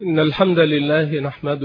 إن الحمد لله نحمده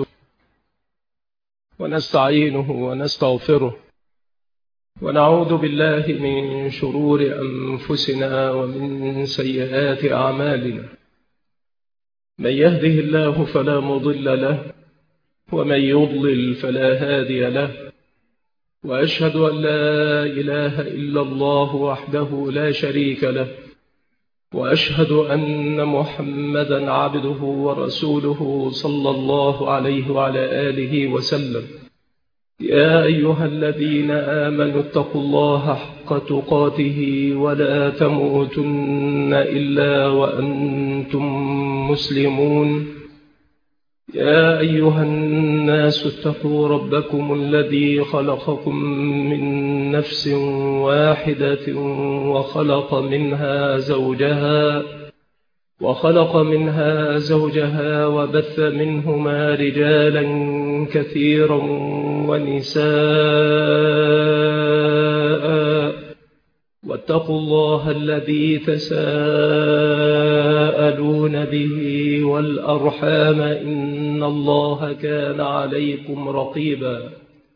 ونستعينه ونستغفره ونعوذ بالله من شرور أنفسنا ومن سيئات أعمالنا. من يهده الله فلا مضل له ومن يضلل فلا هادي له، وأشهد أن لا إله إلا الله وحده لا شريك له، وأشهد أن محمدا عبده ورسوله صلى الله عليه وعلى آله وسلم. يا أيها الذين آمنوا اتقوا الله حق تقاته ولا تموتن إلا وأنتم مسلمون. يا أيها الناس اتقوا ربكم الذي خلقكم من نفس واحدة وخلق منها زوجها وبث منهما رجالا كثيرا ونساء، واتقوا الله الذي تساءلون به والأرحام إن الله كان عليكم رقيبا.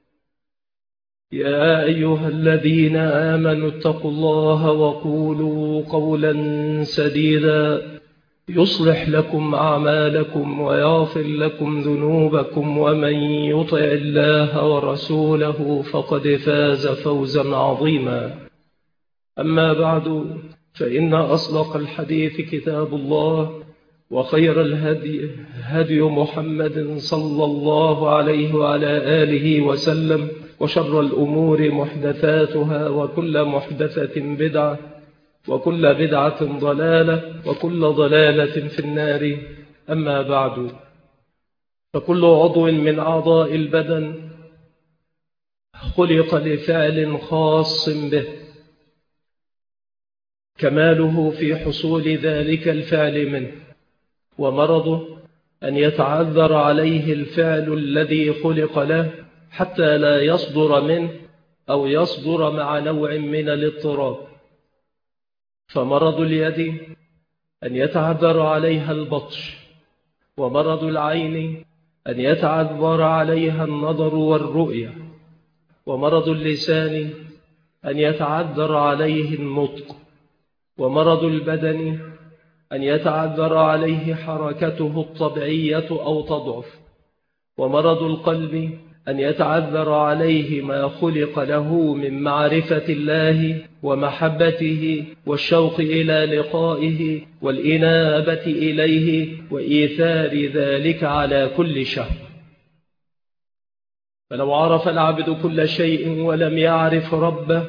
يا أيها الذين آمنوا اتقوا الله وقولوا قولا سديدا يصلح لكم أعمالكم ويغفر لكم ذنوبكم، ومن يطع الله ورسوله فقد فاز فوزا عظيما. أما بعد، فإن أصدق الحديث كتاب الله، وخير الهدي هدي محمد صلى الله عليه وعلى آله وسلم، وشر الأمور محدثاتها، وكل محدثة بدعة، وكل بدعة ضلالة، وكل ضلالة في النار. أما بعد، فكل عضو من أعضاء البدن خلق لفعل خاص به، كماله في حصول ذلك الفعل منه، ومرضه أن يتعذر عليه الفعل الذي خلق له حتى لا يصدر منه أو يصدر مع نوع من الاضطراب. فمرض اليد أن يتعذر عليها البطش، ومرض العين أن يتعذر عليها النظر والرؤية، ومرض اللسان أن يتعذر عليه النطق، ومرض البدن أن يتعذر عليه حركته الطبيعية أو تضعف، ومرض القلب أن يتعذر عليه ما خلق له من معرفة الله ومحبته والشوق إلى لقائه والإنابة إليه وإيثار ذلك على كل شهر. فلو عرف العبد كل شيء ولم يعرف ربه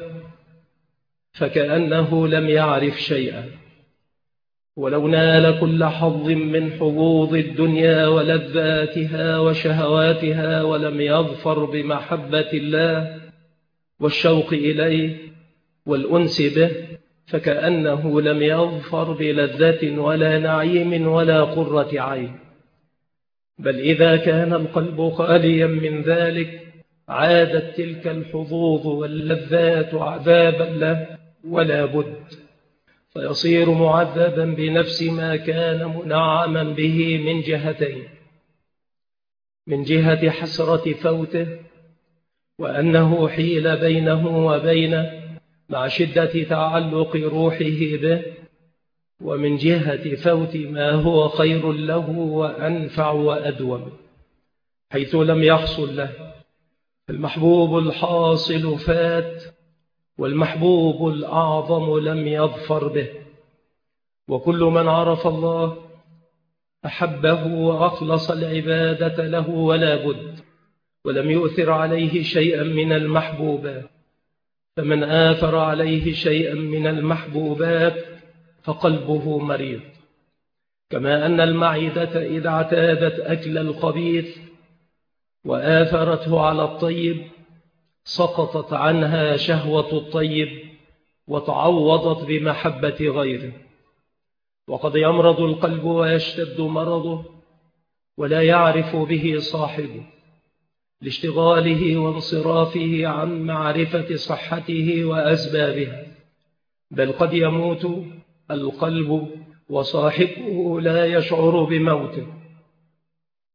فكأنه لم يعرف شيئا، ولو نال كل حظ من حظوظ الدنيا ولذاتها وشهواتها ولم يظفر بمحبة الله والشوق إليه والأنس به فكأنه لم يظفر بلذة ولا نعيم ولا قرة عين. بل إذا كان القلب خاليا من ذلك عادت تلك الحظوظ واللذات عذابا له ولا بد، فيصير معذبا بنفس ما كان منعما به من جهتين: من جهة حسرة فوته وأنه حيل بينه وبينه مع شدة تعلق روحه به، ومن جهة فوت ما هو خير له وأنفع وأدوم حيث لم يحصل له. المحبوب الحاصل فات، والمحبوب الأعظم لم يظفر به. وكل من عرف الله أحبه وأخلص العبادة له ولا بد، ولم يؤثر عليه شيئا من المحبوبات. فمن آثر عليه شيئا من المحبوبات فقلبه مريض، كما أن المعدة إذا اعتادت أكل الخبيث وآثرته على الطيب سقطت عنها شهوة الطيب وتعوضت بمحبة غيره. وقد يمرض القلب ويشتد مرضه ولا يعرف به صاحبه لاشتغاله وانصرافه عن معرفة صحته وأسبابها، بل قد يموت القلب وصاحبه لا يشعر بموته،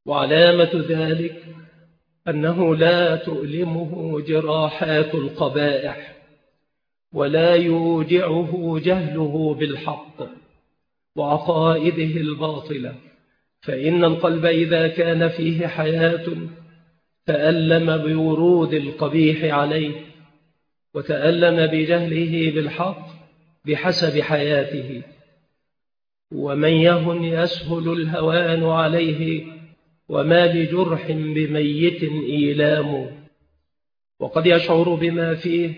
وعلامة ذلك أنه لا تؤلمه جراحات القبائح ولا يوجعه جهله بالحق وعقائده الباطلة، فإن القلب إذا كان فيه حياة تألم بورود القبيح عليه وتألم بجهله بالحق بحسب حياته. ومن يهن يسهل الهوان عليه، وما لجرح بميت إيلام. وقد يشعر بما فيه،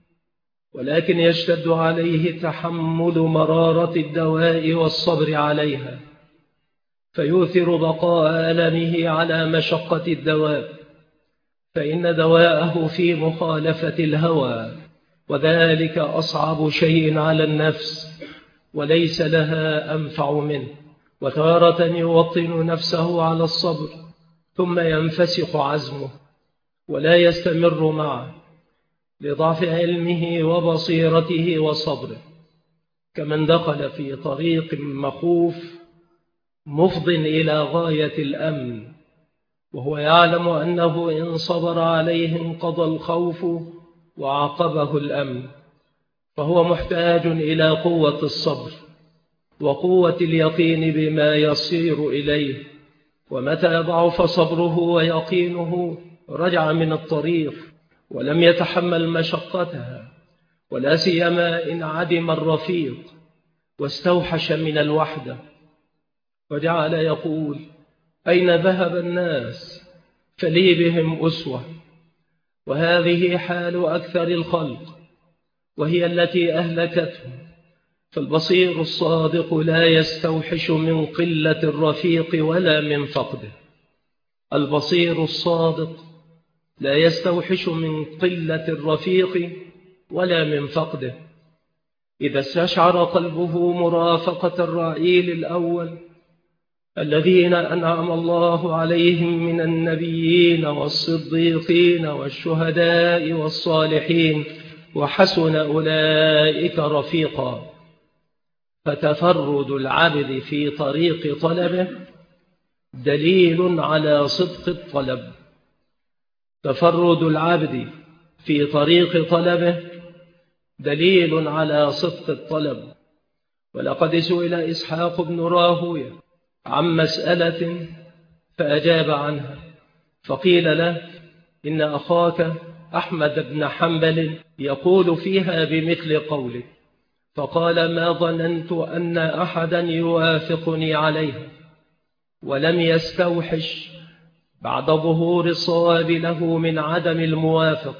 ولكن يشتد عليه تحمل مرارة الدواء والصبر عليها، فيؤثر بقاء ألمه على مشقة الدواء، فإن دواءه في مخالفة الهوى، وذلك أصعب شيء على النفس وليس لها أنفع منه. وتارة يوطن نفسه على الصبر ثم ينفسخ عزمه ولا يستمر معه لضعف علمه وبصيرته وصبره، كمن دخل في طريق مخوف مفض إلى غاية الأمن، وهو يعلم أنه إن صبر عليه انقضى الخوف وعقبه الأمن، فهو محتاج إلى قوة الصبر وقوة اليقين بما يصير إليه. ومتى ضعف صبره ويقينه رجع من الطريق ولم يتحمل مشقتها، ولا سيما إن عدم الرفيق واستوحش من الوحدة، وجعل يقول: أين ذهب الناس فلي بهم أسوة. وهذه حال أكثر الخلق، وهي التي أهلكتهم. فالبصير الصادق لا يستوحش من قلة الرفيق ولا من فقده. البصير الصادق لا يستوحش من قلة الرفيق ولا من فقده. إذا استشعر قلبه مرافقة الرعيل الأول الذين أنعم الله عليهم من النبيين والصديقين والشهداء والصالحين وحسن أولئك رفيقا، فتفرد العبد في طريق طلبه دليل على صدق الطلب. تفرد العبد في طريق طلبه دليل على صدق الطلب. ولقد سئل إسحاق بن راهويه عن مسألة فأجاب عنها، فقيل له: إن أخاك أحمد بن حنبل يقول فيها بمثل قولك. فقال: ما ظننت أن أحدا يوافقني عليها، ولم يستوحش بعد ظهور الصواب له من عدم الموافق،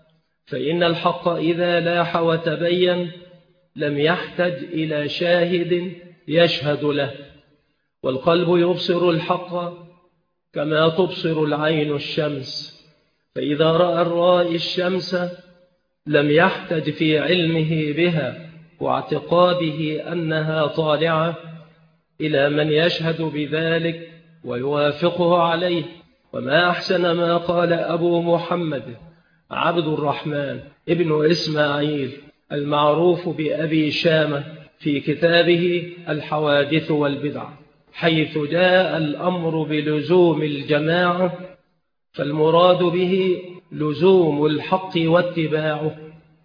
فإن الحق إذا لاح وتبين لم يحتج إلى شاهد يشهد له، والقلب يبصر الحق كما تبصر العين الشمس، فإذا رأى الرائي الشمس لم يحتج في علمه بها واعتقاده أنها طالعة إلى من يشهد بذلك ويوافقه عليه. وما أحسن ما قال أبو محمد عبد الرحمن ابن إسماعيل المعروف بأبي شامة في كتابه الحوادث والبدع، حيث جاء الأمر بلزوم الجماعة فالمراد به لزوم الحق واتباعه،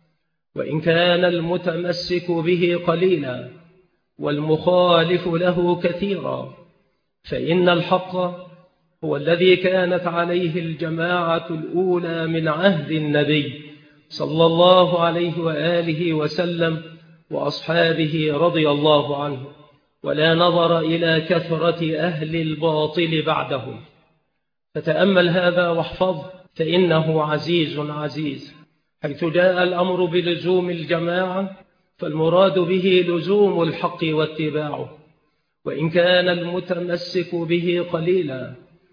وإن كان المتمسك به قليلا والمخالف له كثيرا، فإن الحق هو الذي كانت عليه الجماعة الأولى من عهد النبي صلى الله عليه وآله وسلم وأصحابه رضي الله عنه، ولا نظر إلى كثرة أهل الباطل بعدهم. فتأمل هذا واحفظ، فإنه عزيز عزيز. حيث جاء الأمر بلزوم الجماعة فالمراد به لزوم الحق واتباعه، وإن كان المتمسك به قليلا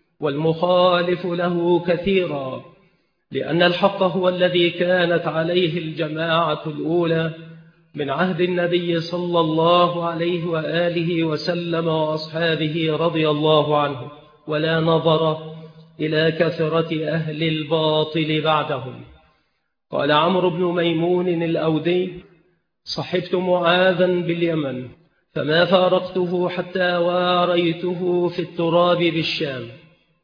والمخالف له كثيرا، لأن الحق هو الذي كانت عليه الجماعة الأولى من عهد النبي صلى الله عليه وآله وسلم وأصحابه رضي الله عنه، ولا نظر إلى كثرة أهل الباطل بعدهم. قال عمرو بن ميمون الأودي: صحبت معاذا باليمن فما فارقته حتى واريته في التراب بالشام،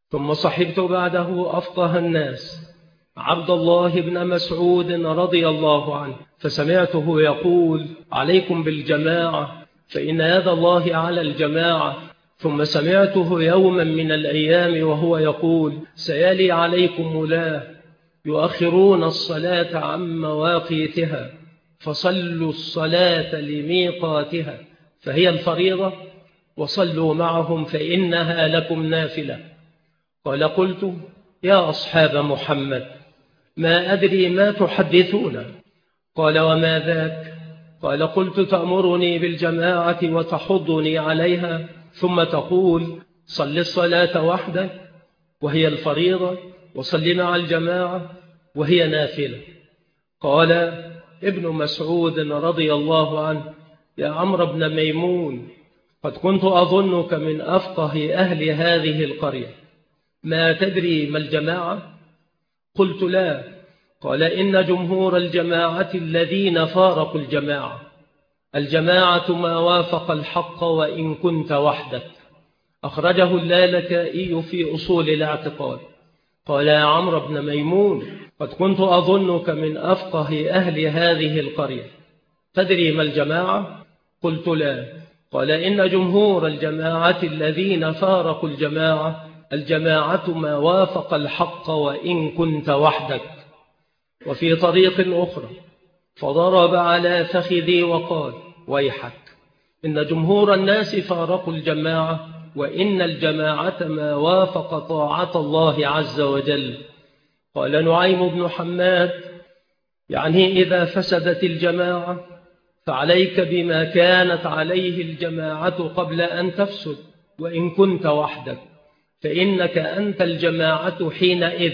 ثم صحبت بعده أفقه الناس عبد الله بن مسعود رضي الله عنه، فسمعته يقول: عليكم بالجماعة فإن يد الله على الجماعة. ثم سمعته يوما من الأيام وهو يقول: سيلي عليكم ولاة يؤخرون الصلاة عن مواقيتها، فصلوا الصلاة لميقاتها فهي الفريضة، وصلوا معهم فإنها لكم نافلة. قال: قلت: يا أصحاب محمد، ما أدري ما تحدثون. قال: وما ذاك؟ قال: قلت: تأمرني بالجماعة وتحضني عليها، ثم تقول: صل الصلاة وحدك وهي الفريضة، وصل مع الجماعة وهي نافلة. قال ابن مسعود رضي الله عنه: يا عمرو بن ميمون، قد كنت أظنك من أفقه أهل هذه القرية، ما تدري ما الجماعة؟ قلت: لا. قال: إن جمهور الجماعة الذين فارقوا الجماعة. الجماعة ما وافق الحق وإن كنت وحدك. أخرجه اللالكائي في أصول الاعتقاد. قال: يا عمرو بن ميمون، قد كنت أظنك من أفقه أهل هذه القرية، تدري ما الجماعة؟ قلت: لا. قال: إن جمهور الجماعة الذين فارقوا الجماعة. الجماعة ما وافق الحق وإن كنت وحدك. وفي طريق أخرى: فضرب على فخذي وقال: ويحك، إن جمهور الناس فارقوا الجماعة، وإن الجماعة ما وافق طاعة الله عز وجل. قال نعيم بن حماد: يعني إذا فسدت الجماعة فعليك بما كانت عليه الجماعة قبل أن تفسد وإن كنت وحدك، فإنك أنت الجماعة حينئذ.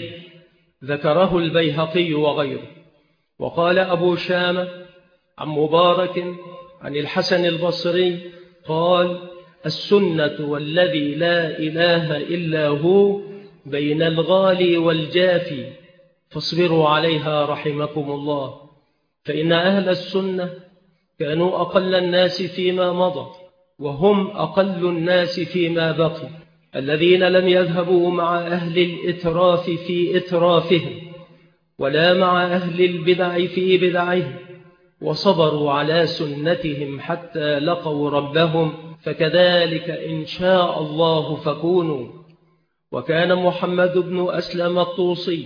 ذكره البيهقي وغيره. وقال أبو شامة عن مبارك عن الحسن البصري قال: السنة والذي لا إله إلا هو بين الغالي والجافي، فاصبروا عليها رحمكم الله. فإن أهل السنة كانوا أقل الناس فيما مضى، وهم أقل الناس فيما بقي، الذين لم يذهبوا مع أهل الإتراف في إترافهم، ولا مع أهل البدع في بدعهم، وصبروا على سنتهم حتى لقوا ربهم، فكذلك إن شاء الله فكونوا. وكان محمد بن أسلم الطوسي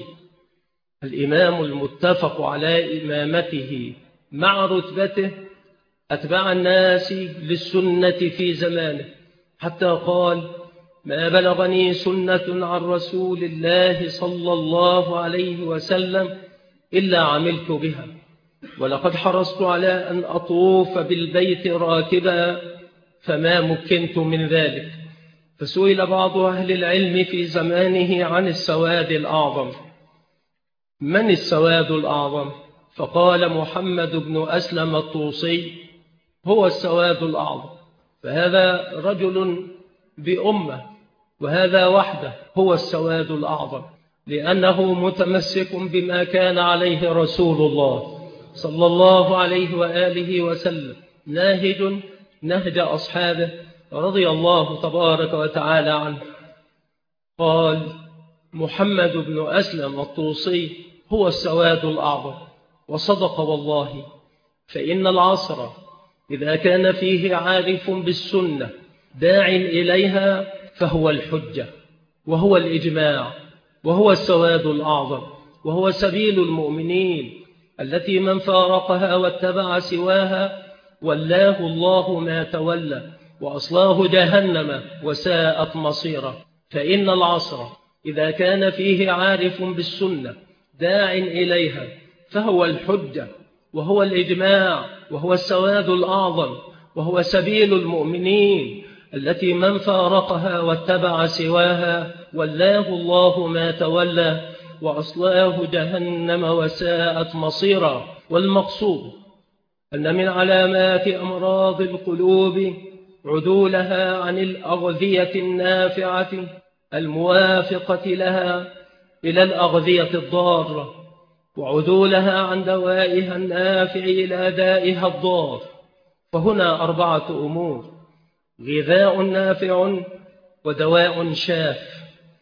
الإمام المتفق على إمامته مع رتبته أتبع الناس للسنة في زمانه، حتى قال: ما بلغني سنة عن رسول الله صلى الله عليه وسلم إلا عملت بها، ولقد حرصت على أن أطوف بالبيت راكبا فما مكنت من ذلك. فسئل بعض أهل العلم في زمانه عن السواد الأعظم: من السواد الأعظم؟ فقال محمد بن أسلم الطوسي: هو السواد الأعظم. فهذا رجل بأمة، وهذا وحده هو السواد الأعظم، لأنه متمسك بما كان عليه رسول الله صلى الله عليه وآله وسلم، ناهج نهج أصحابه رضي الله تبارك وتعالى عنه. قال محمد بن أسلم الطوسي: هو السواد الأعظم. وصدق والله، فإن العصر إذا كان فيه عارف بالسنة داع إليها فهو الحجة، وهو الإجماع، وهو السواد الأعظم، وهو سبيل المؤمنين، التي من فارقها واتبع سواها ولاه الله ما تولى، وأصلاه جهنم وساءت مصيره. فإن العصر إذا كان فيه عارف بالسنة داع إليها فهو الحجة، وهو الإجماع، وهو السواد الأعظم، وهو سبيل المؤمنين، التي من فارقها واتبع سواها ولاه الله ما تولى، وأصلاه جهنم وساءت مصيرا. والمقصود أن من علامات أمراض القلوب عدولها عن الأغذية النافعة الموافقة لها إلى الأغذية الضارة، وعدولها عن دوائها النافع إلى دائها الضار. فهنا 4 أمور: غذاء نافع، ودواء شاف،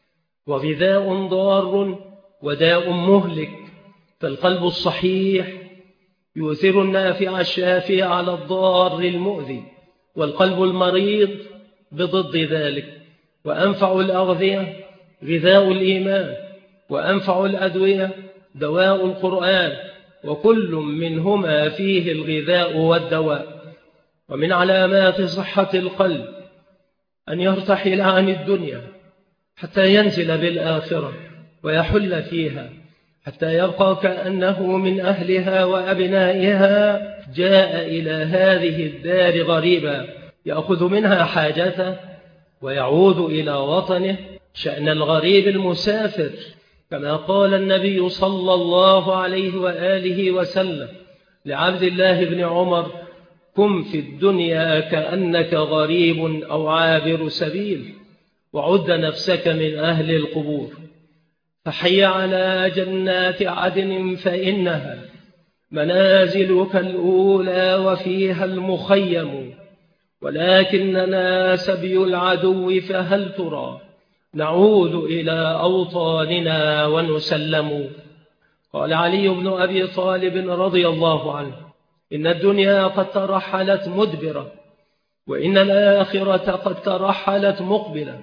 وغذاء ضار وداء مهلك. فالقلب الصحيح يؤثر النافع الشافي على الضار المؤذي، والقلب المريض بضد ذلك. وأنفع الأغذية غذاء الإيمان، وأنفع الأدوية دواء القرآن، وكل منهما فيه الغذاء والدواء. ومن علامات صحة القلب أن يرتحل عن الدنيا حتى ينزل بالآخرة ويحل فيها، حتى يبقى كأنه من أهلها وأبنائها، جاء إلى هذه الدار غريبا يأخذ منها حاجته ويعود إلى وطنه، شأن الغريب المسافر، كما قال النبي صلى الله عليه وآله وسلم لعبد الله بن عمر: كن في الدنيا كأنك غريب أو عابر سبيل، وعد نفسك من أهل القبور. فحي على جنات عدن فإنها منازلك الأولى وفيها المخيم، ولكننا سبي العدو فهل ترى نعود إلى أوطاننا ونسلم. قال علي بن أبي طالب رضي الله عنه: إن الدنيا قد ترحلت مدبرة، وإن الآخرة قد ترحلت مقبلة،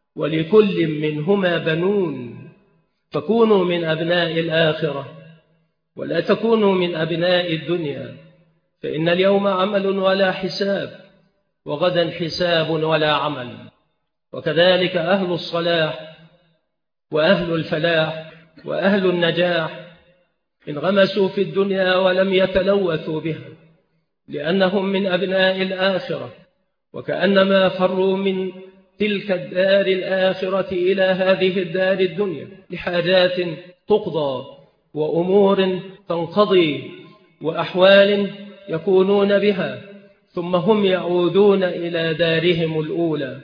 ولكل منهما بنون، فكونوا من أبناء الآخرة ولا تكونوا من أبناء الدنيا، فإن اليوم عمل ولا حساب، وغدا حساب ولا عمل. وكذلك أهل الصلاح وأهل الفلاح وأهل النجاح انغمسوا في الدنيا ولم يتلوثوا بها، لأنهم من أبناء الآخرة، وكأنما فروا من تلك الدار الآخرة إلى هذه الدار الدنيا لحاجات تقضى وأمور تنقضي وأحوال يكونون بها، ثم هم يعودون إلى دارهم الأولى.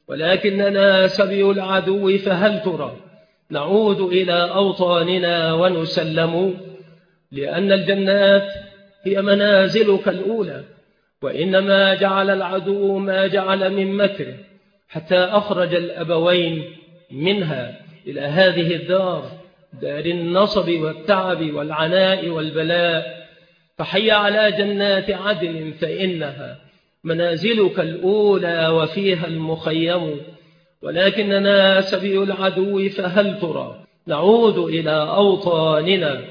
ولكننا سبي العدو فهل ترى نعود إلى أوطاننا ونسلم، لأن الجنات هي منازلك الأولى، وإنما جعل العدو ما جعل من مكره حتى أخرج الأبوين منها إلى هذه الدار، دار النصب والتعب والعناء والبلاء. فحي على جنات عدن فإنها منازلك الأولى وفيها المخيم، ولكننا سبي العدو فهل ترى نعود إلى أوطاننا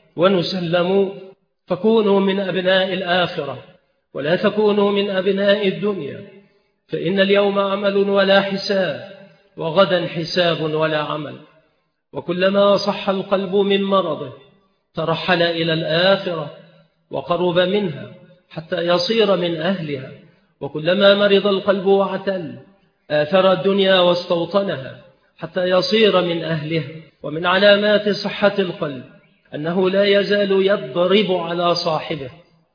ونسلم. فكونوا من أبناء الآخرة ولا تكونوا من أبناء الدنيا، فإن اليوم عمل ولا حساب، وغدا حساب ولا عمل. وكلما صح القلب من مرضه ترحل إلى الآخرة وقرب منها حتى يصير من أهلها، وكلما مرض القلب واعتل آثر الدنيا واستوطنها حتى يصير من أهلها. ومن علامات صحة القلب أنه لا يزال يضرب على صاحبه،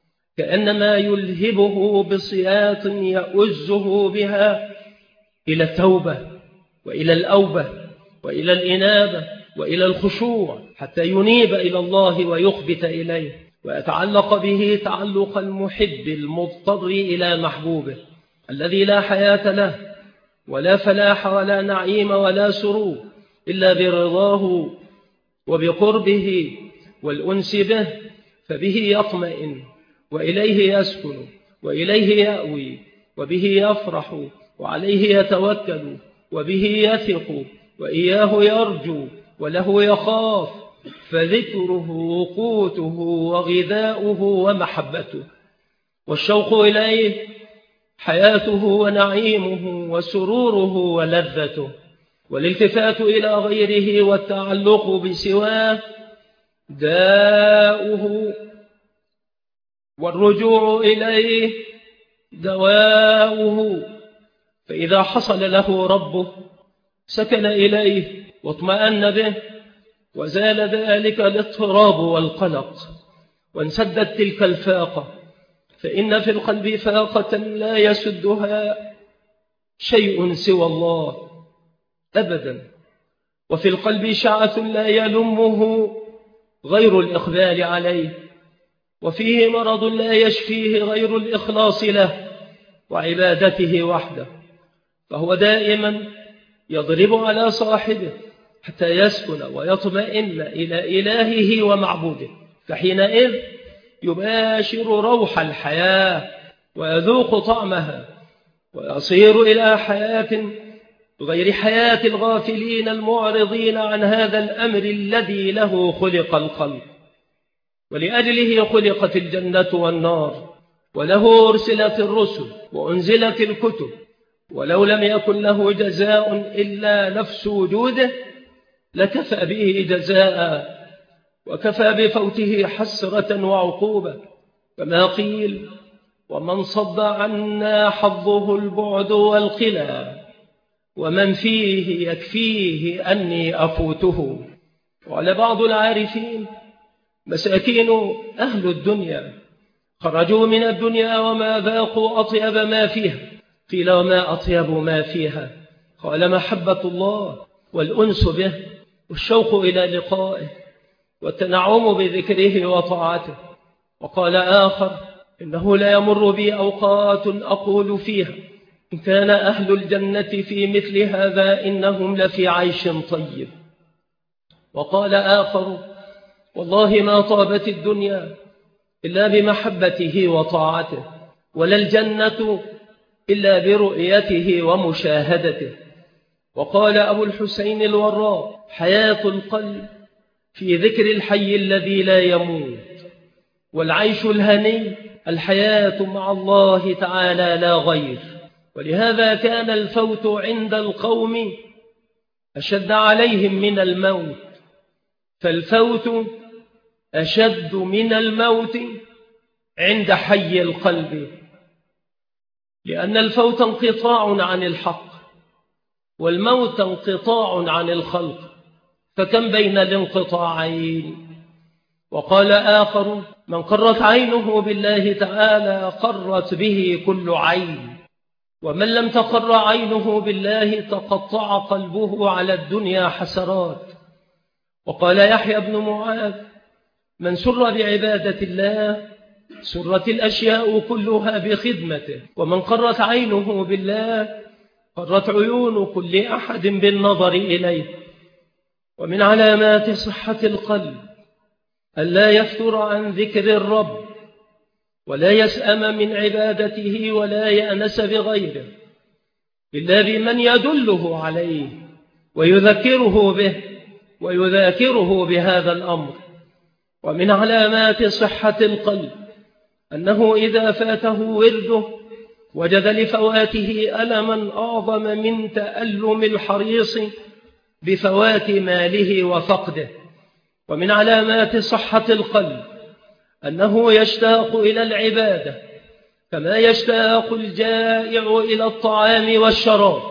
كأنما يلهبه بصياط يؤزه بها إلى التوبة وإلى الأوبة وإلى الإنابة وإلى الخشوع، حتى ينيب إلى الله ويخبت إليه ويتعلق به تعلق المحب المضطر إلى محبوبه، الذي لا حياة له ولا فلاح ولا نعيم ولا سرور إلا برضاه وبقربه والأنس به، فبه يطمئن وإليه يسكن وإليه يأوي، وبه يفرح وعليه يتوكل، وبه يثق وإياه يرجو وله يخاف، فذكره قوته وغذاؤه ومحبته، والشوق إليه حياته ونعيمه وسروره ولذته، والالتفات إلى غيره والتعلق بسواه داؤه، والرجوع إليه دواؤه. فإذا حصل له ربه سكن إليه واطمأن به، وزال ذلك الاضطراب والقلق، وانسدت تلك الفاقة. فإن في القلب فاقة لا يسدها شيء سوى الله أبدا، وفي القلب شعث لا يلمه غير الإقبال عليه، وفيه مرض لا يشفيه غير الإخلاص له وعبادته وحده، فهو دائما يضرب على صاحبه حتى يسكن ويطمئن إلى إلهه ومعبوده، فحينئذ يباشر روح الحياة ويذوق طعمها ويصير إلى حياة غير حياة الغافلين المعرضين عن هذا الأمر الذي له خلق الخلق، ولأجله خلقت الجنة والنار، وله أرسلت الرسل وأنزلت الكتب، ولو لم يكن له جزاء إلا نفس وجوده لكفى به جزاء، وكفى بفوته حسرة وعقوبة، كما قيل: ومن صد عنا حظه البعد والخلا، ومن فيه يكفيه أني أفوته. وعلى بعض العارفين: مساكين أهل الدنيا خرجوا من الدنيا وما ذاقوا أطيب ما فيها. قيل: وما أطيب ما فيها؟ قال: محبة الله والأنس به والشوق إلى لقائه والتنعم بذكره وطاعته. وقال آخر: إنه لا يمر بي أوقات أقول فيها إن كان أهل الجنة في مثل هذا إنهم لفي عيش طيب. وقال آخر: والله ما طابت الدنيا إلا بمحبته وطاعته، ولا الجنة إلا برؤيته ومشاهدته. وقال أبو الحسين الوراء: حياة القلب في ذكر الحي الذي لا يموت، والعيش الهني الحياة مع الله تعالى لا غير. ولهذا كان الفوت عند القوم أشد عليهم من الموت، فالفوت أشد من الموت عند حي القلب، لأن الفوت انقطاع عن الحق، والموت انقطاع عن الخلق، فكم بين الانقطاعين. وقال آخر: من قرت عينه بالله تعالى قرت به كل عين، ومن لم تقر عينه بالله تقطع قلبه على الدنيا حسرات. وقال يحيى بن معاذ: من سر بعبادة الله سرت الأشياء كلها بخدمته، ومن قرت عينه بالله قرت عيون كل أحد بالنظر إليه. ومن علامات صحة القلب ألا يفتر عن ذكر الرب، ولا يسأم من عبادته، ولا يأنس بغيره إلا بمن يدله عليه ويذكره به ويذاكره بهذا الأمر. ومن علامات صحة القلب أنه إذا فاته ورده وجد لفواته ألما أعظم من تألم الحريص بفوات ماله وفقده. ومن علامات صحة القلب أنه يشتاق إلى العبادة كما يشتاق الجائع إلى الطعام والشراب،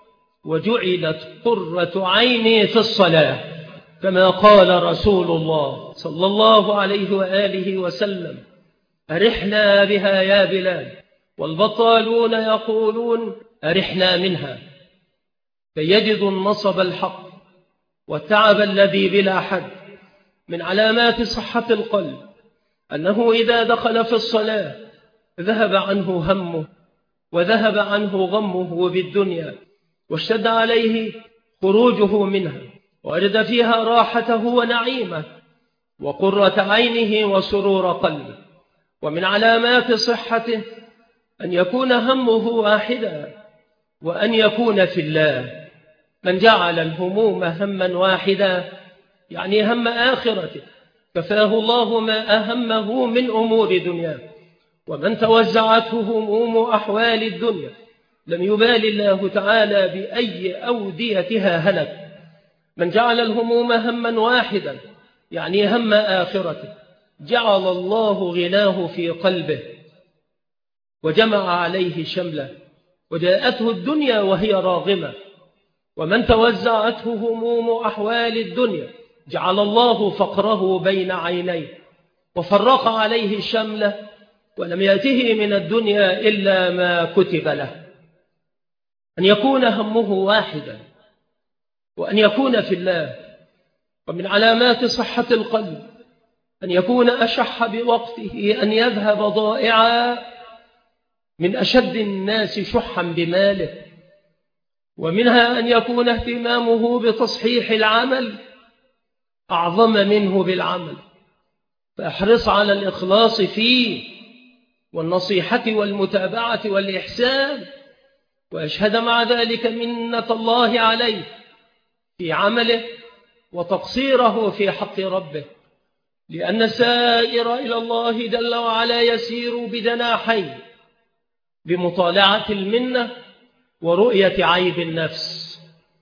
وجعلت قرة عيني في الصلاة، كما قال رسول الله صلى الله عليه وآله وسلم: أرحنا بها يا بلال. والبطالون يقولون: أرحنا منها، كي يجدوا النصب الحق والتعب الذي بلا حد. من علامات صحة القلب أنه إذا دخل في الصلاة ذهب عنه همه وذهب عنه غمه بالدنيا، واشتد عليه خروجه منها، ووجد فيها راحته ونعيمه وقرة عينه وسرور قلبه. ومن علامات صحته أن يكون همه واحدا وأن يكون في الله. من جعل الهموم هما واحدا يعني هم آخرته كفاه الله ما أهمه من أمور دنياه. ومن توزعته هموم أحوال الدنيا لم يبال الله تعالى بأي أوديتها هلك. من جعل الهموم هما واحدا يعني هم آخرته جعل الله غناه في قلبه وجمع عليه شمله، وجاءته الدنيا وهي راغمة. ومن توزعته هموم أحوال الدنيا جعل الله فقره بين عينيه وفرق عليه شمله، ولم يأته من الدنيا إلا ما كتب له. أن يكون همه واحدا وأن يكون في الله. ومن علامات صحة القلب أن يكون أشح بوقته، أن يذهب ضائعا من أشد الناس شحا بماله، ومنها أن يكون اهتمامه بتصحيح العمل أعظم منه بالعمل، فاحرص على الإخلاص فيه والنصيحة والمتابعة والإحسان، ويشهد مع ذلك منة الله عليه في عمله وتقصيره في حق ربه، لأن السائر إلى الله جل وعلا يسير بجناحين: بمطالعة المنة ورؤية عيب النفس،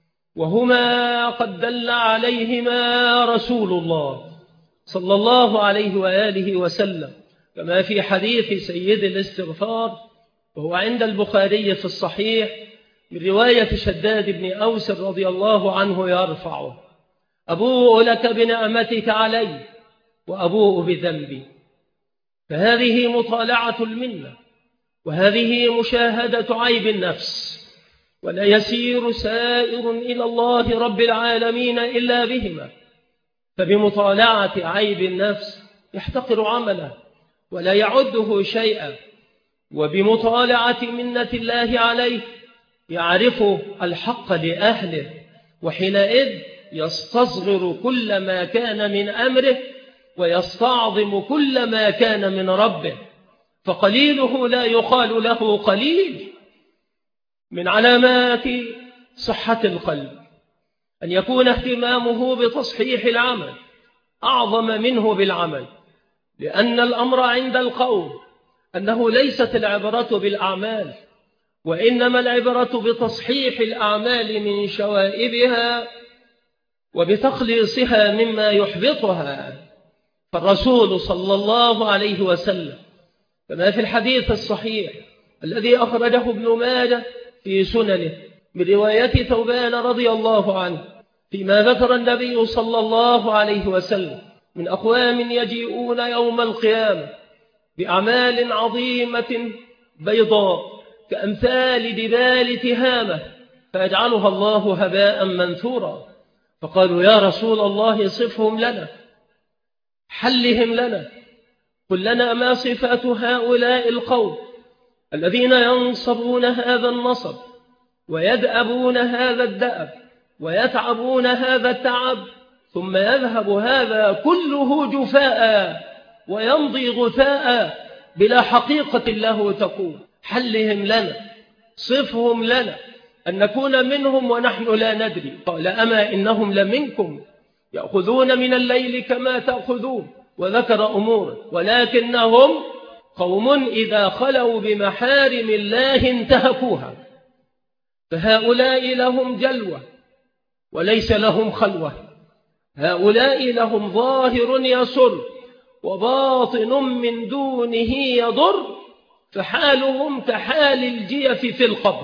وهما قد دل عليهما رسول الله صلى الله عليه وآله وسلم، كما في حديث سيد الاستغفار، وهو عند البخاري في الصحيح من رواية شداد بن أوس رضي الله عنه يرفعه: أبوء لك بنعمتك علي وأبوء بذنبي. فهذه مطالعة المنة، وهذه مشاهدة عيب النفس، ولا يسير سائر إلى الله رب العالمين إلا بهما. فبمطالعة عيب النفس يحتقر عمله ولا يعده شيئا، وبمطالعة منة الله عليه يعرف الحق لأهله، وحينئذ يستصغر كل ما كان من أمره ويستعظم كل ما كان من ربه، فقليله لا يقال له قليل. من علامات صحة القلب أن يكون اهتمامه بتصحيح العمل أعظم منه بالعمل، لأن الأمر عند القوم أنه ليست العبرة بالأعمال، وإنما العبرة بتصحيح الأعمال من شوائبها وبتخليصها مما يحبطها. فالرسول صلى الله عليه وسلم كما في الحديث الصحيح الذي أخرجه ابن ماجه في سننه من رواية ثوبان رضي الله عنه، فيما ذكر النبي صلى الله عليه وسلم من أقوام يجيئون يوم القيامة بأعمال عظيمة بيضاء كأمثال جبال تهامة، فيجعلها الله هباء منثورا. فقالوا: يا رسول الله صفهم لنا، حلهم لنا، قل لنا ما صفات هؤلاء القوم الذين ينصبون هذا النصب ويدأبون هذا الدأب ويتعبون هذا التعب، ثم يذهب هذا كله جفاء ويمضي غثاء بلا حقيقة له تكون. حلهم لنا، صفهم لنا، أن نكون منهم ونحن لا ندري. قال: أما إنهم لمنكم يأخذون من الليل كما تأخذون، وذكر أمور، ولكنهم قوم إذا خلوا بمحارم الله انتهكوها. فهؤلاء لهم جلوة وليس لهم خلوة، هؤلاء لهم ظاهر يسر وباطن من دونه يضر، فحالهم كحال الجيف في القبر.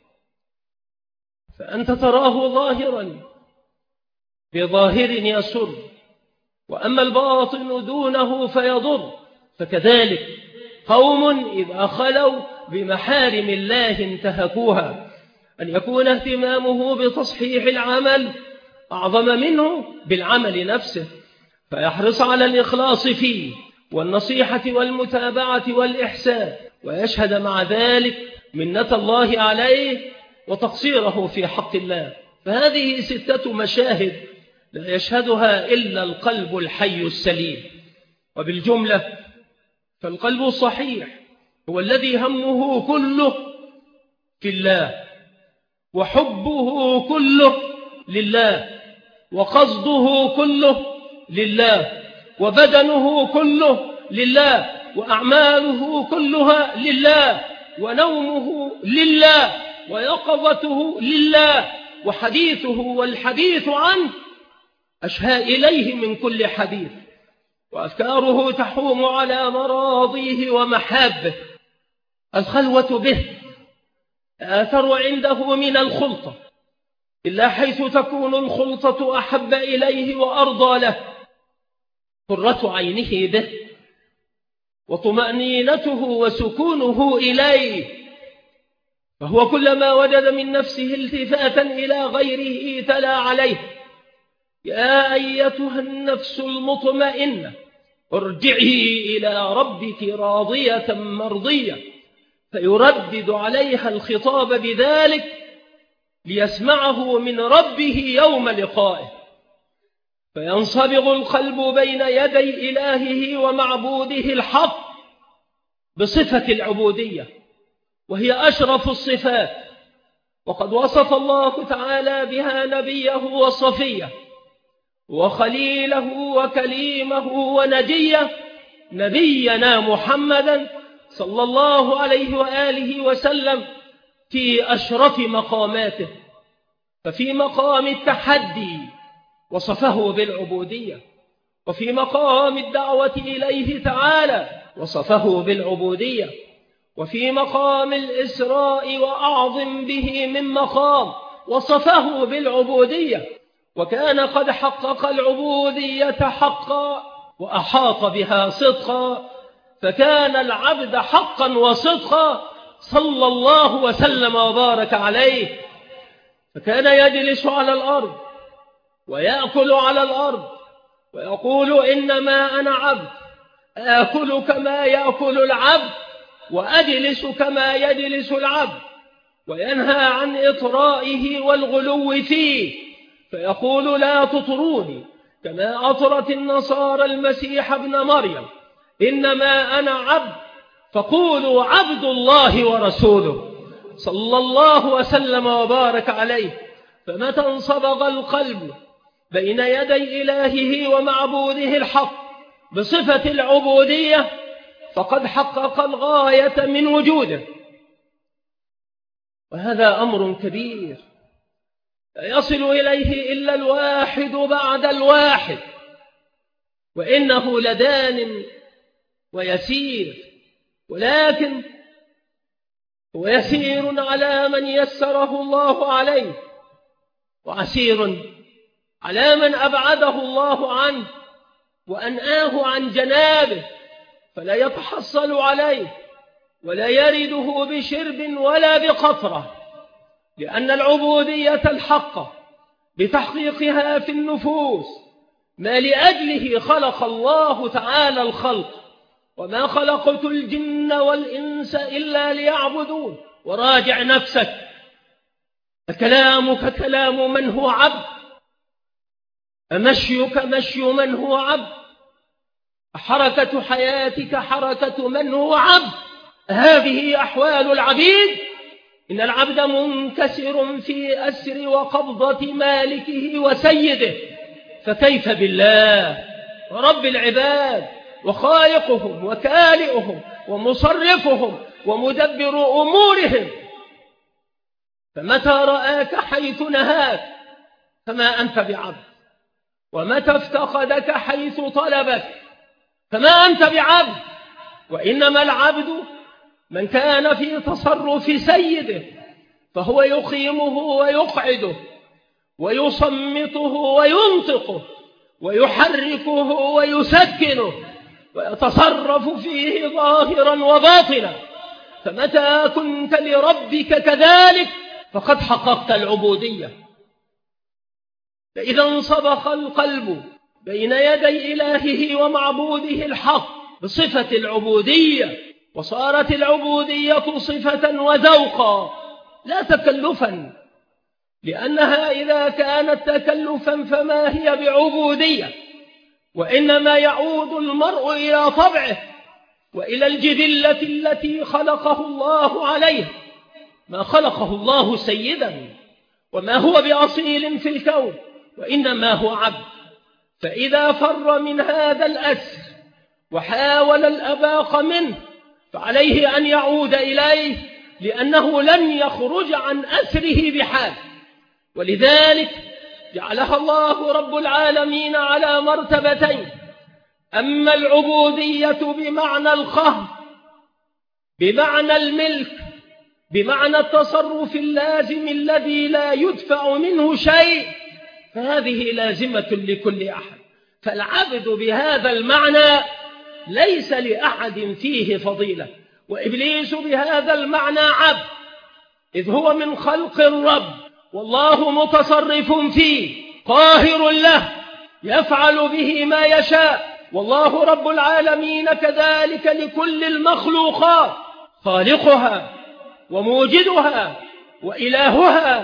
فأنت تراه ظاهرا بظاهر يسر، وأما الباطن دونه فيضر. فكذلك قوم إذا خلوا بمحارم الله انتهكوها. أن يكون اهتمامه بتصحيح العمل أعظم منه بالعمل نفسه، فيحرص على الإخلاص فيه والنصيحة والمتابعة والإحسان، ويشهد مع ذلك منة الله عليه وتقصيره في حق الله. فهذه 6 مشاهد لا يشهدها إلا القلب الحي السليم. وبالجملة فالقلب الصحيح هو الذي همه كله في الله، وحبه كله لله، وقصده كله لله، وبدنه كله لله، وأعماله كلها لله، ونومه لله، ويقظته لله، وحديثه والحديث عنه أشهى إليه من كل حديث، وأفكاره تحوم على مراضيه ومحابه. الخلوة به آثر عنده من الخلطة، إلا حيث تكون الخلطة أحب إليه وأرضى له. قرة عينه به وطمأنينته وسكونه إليه، فهو كلما وجد من نفسه التفاتا إلى غيره تلا عليه: يا أيتها النفس المطمئنة ارجعي إلى ربك راضية مرضية، فيردد عليها الخطاب بذلك ليسمعه من ربه يوم لقائه، فينصبغ القلب بين يدي إلهه ومعبوده الحق بصفة العبودية، وهي أشرف الصفات، وقد وصف الله تعالى بها نبيه وصفيه وخليله وكليمه ونجيه نبينا محمدا صلى الله عليه وآله وسلم في أشرف مقاماته. ففي مقام التحدي وصفه بالعبودية، وفي مقام الدعوة إليه تعالى وصفه بالعبودية، وفي مقام الإسراء وأعظم به من مقام وصفه بالعبودية، وكان قد حقق العبودية حقا وأحاط بها صدقا، فكان العبد حقا وصدقا صلى الله وسلم وبارك عليه. فكان يجلس على الأرض ويأكل على الأرض ويقول إنما أنا عبد، آكل كما يأكل العبد وأجلس كما يجلس العبد، وينهى عن إطرائه والغلو فيه، فيقول لا تطروني كما أطرت النصارى المسيح ابن مريم، إنما أنا عبد فقولوا عبد الله ورسوله صلى الله وسلم وبارك عليه. فمتى انصبغ القلب بين يدي إلهه ومعبوده الحق بصفة العبودية فقد حقق الغاية من وجوده، وهذا أمر كبير لا يصل إليه إلا الواحد بعد الواحد، وإنه لدان ويسير، ولكن هو يسير على من يسره الله عليه، وعسير على من أبعده الله عنه وأنآه عن جنابه، فلا يتحصل عليه ولا يرده بشرب ولا بقطرة، لأن العبودية الحقة بتحقيقها في النفوس ما لأجله خلق الله تعالى الخلق، وما خلقت الجن والإنس إلا ليعبدون. وراجع نفسك، كلامك كلام من هو عبد، مشيك مشي من هو عبد، حركة حياتك حركة من هو عبد. هذه أحوال العبيد. إن العبد منكسر في أسر وقبضة مالكه وسيده، فكيف بالله رب العباد وخالقهم وكالئهم ومصرفهم ومدبر أمورهم؟ فمتى رآك حيث نهاك فما أنت بعبد، ومتى افتقدك حيث طلبك فما أنت بعبد. وإنما العبد من كان في تصرف سيده، فهو يقيمه ويقعده ويصمته وينطقه ويحركه ويسكنه ويتصرف فيه ظاهرا وباطنا. فمتى كنت لربك كذلك فقد حققت العبودية. فإذا انصبغ القلب بين يدي إلهه ومعبوده الحق بصفة العبودية، وصارت العبودية صفة وذوقا لا تكلفا، لأنها إذا كانت تكلفا فما هي بعبودية، وإنما يعود المرء إلى طبعه وإلى الجبلة التي خلقه الله عليها. ما خلقه الله سيدا وما هو بأصيل في الكون، وإنما هو عبد. فإذا فر من هذا الأسر وحاول الأباق منه فعليه أن يعود إليه، لأنه لن يخرج عن أسره بحال. ولذلك جعلها الله رب العالمين على مرتبتين: أما العبودية بمعنى القهر، بمعنى الملك، بمعنى التصرف اللازم الذي لا يدفع منه شيء، فهذه لازمة لكل أحد. فالعبد بهذا المعنى ليس لأحد فيه فضيلة، وإبليس بهذا المعنى عبد، إذ هو من خلق الرب، والله متصرف فيه قاهر له يفعل به ما يشاء. والله رب العالمين كذلك لكل المخلوقات، خالقها وموجدها وإلهها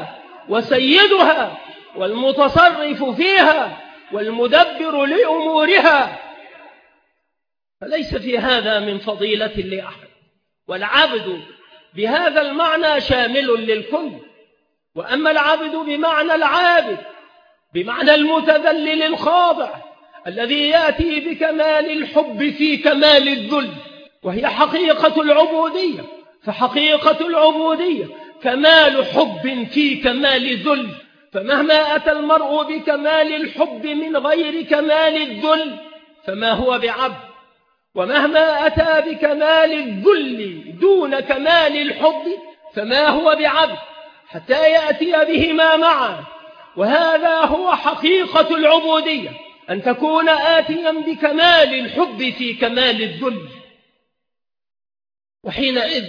وسيدها والمتصرف فيها والمدبر لأمورها، فليس في هذا من فضيلة لأحد. والعبد بهذا المعنى شامل للكل. وأما العبد بمعنى العابد، بمعنى المتذلل الخاضع الذي يأتي بكمال الحب في كمال الذل، وهي حقيقة العبودية، فحقيقة العبودية كمال حب في كمال ذل. فمهما أتى المرء بكمال الحب من غير كمال الذل فما هو بعبد، ومهما أتى بكمال الذل دون كمال الحب فما هو بعبد، حتى يأتي بهما معا. وهذا هو حقيقة العبودية، أن تكون آتيا بكمال الحب في كمال الذل. وحينئذ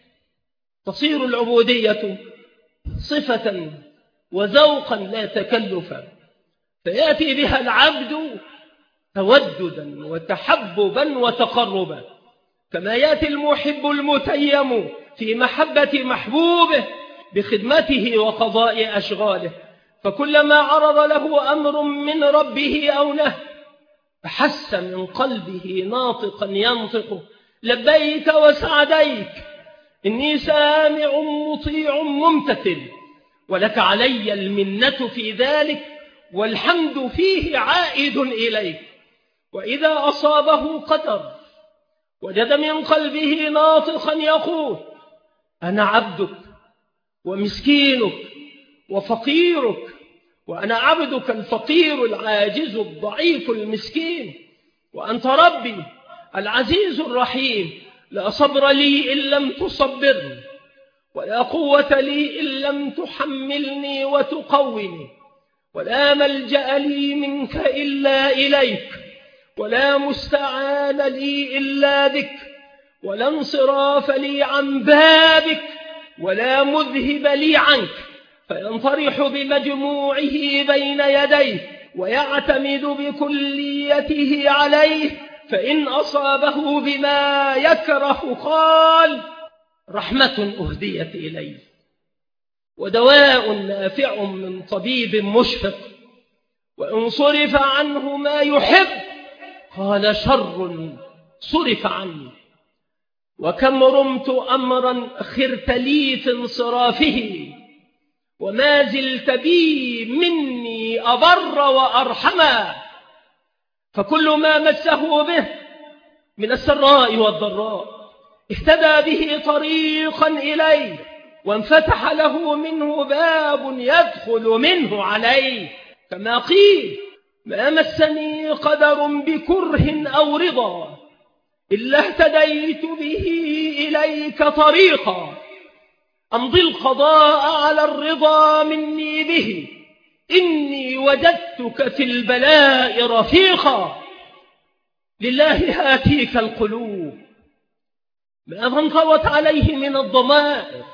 تصير العبودية صفة وذوقا لا تكلفا، فيأتي بها العبد توددا وتحببا وتقربا، كما يأتي المحب المتيم في محبة محبوبه بخدمته وقضاء أشغاله. فكلما عرض له أمر من ربه أو نهي فحس من قلبه ناطقا ينطق لبيك وسعديك، إني سامع مطيع ممتثل، ولك علي المنة في ذلك، والحمد فيه عائد إليك. وإذا أصابه قدر وجد من قلبه ناطقا يقول أنا عبدك ومسكينك وفقيرك، وأنا عبدك الفقير العاجز الضعيف المسكين، وأنت ربي العزيز الرحيم، لا صبر لي إن لم تصبرني، ولا قوة لي إن لم تحملني وتقوني، ولا ملجأ لي منك إلا إليك، ولا مستعان لي إلا بك، ولا انصراف لي عن بابك، ولا مذهب لي عنك. فينطرح بمجموعه بين يديه ويعتمد بكليته عليه، فإن أصابه بما يكره قال رحمة أهديت إليه، ودواء نافع من طبيب مشفق، وإن صرف عنه ما يحب قال شر صرف عني. وكم رمت أمرا خرت لي في انصرافه، وما زلت بي مني أبر وأرحما. فكل ما مسه به من السراء والضراء اهتدى به طريقا إليه، وانفتح له منه باب يدخل منه عليه. كما قيل ما مسني قدر بكره أو رضا إلا اهتديت به إليك طريقا، أمضي القضاء على الرضا مني به، إني وجدتك في البلاء رفيقا. لله هاتيك القلوب ماذا انطوت عليه من الضمائر،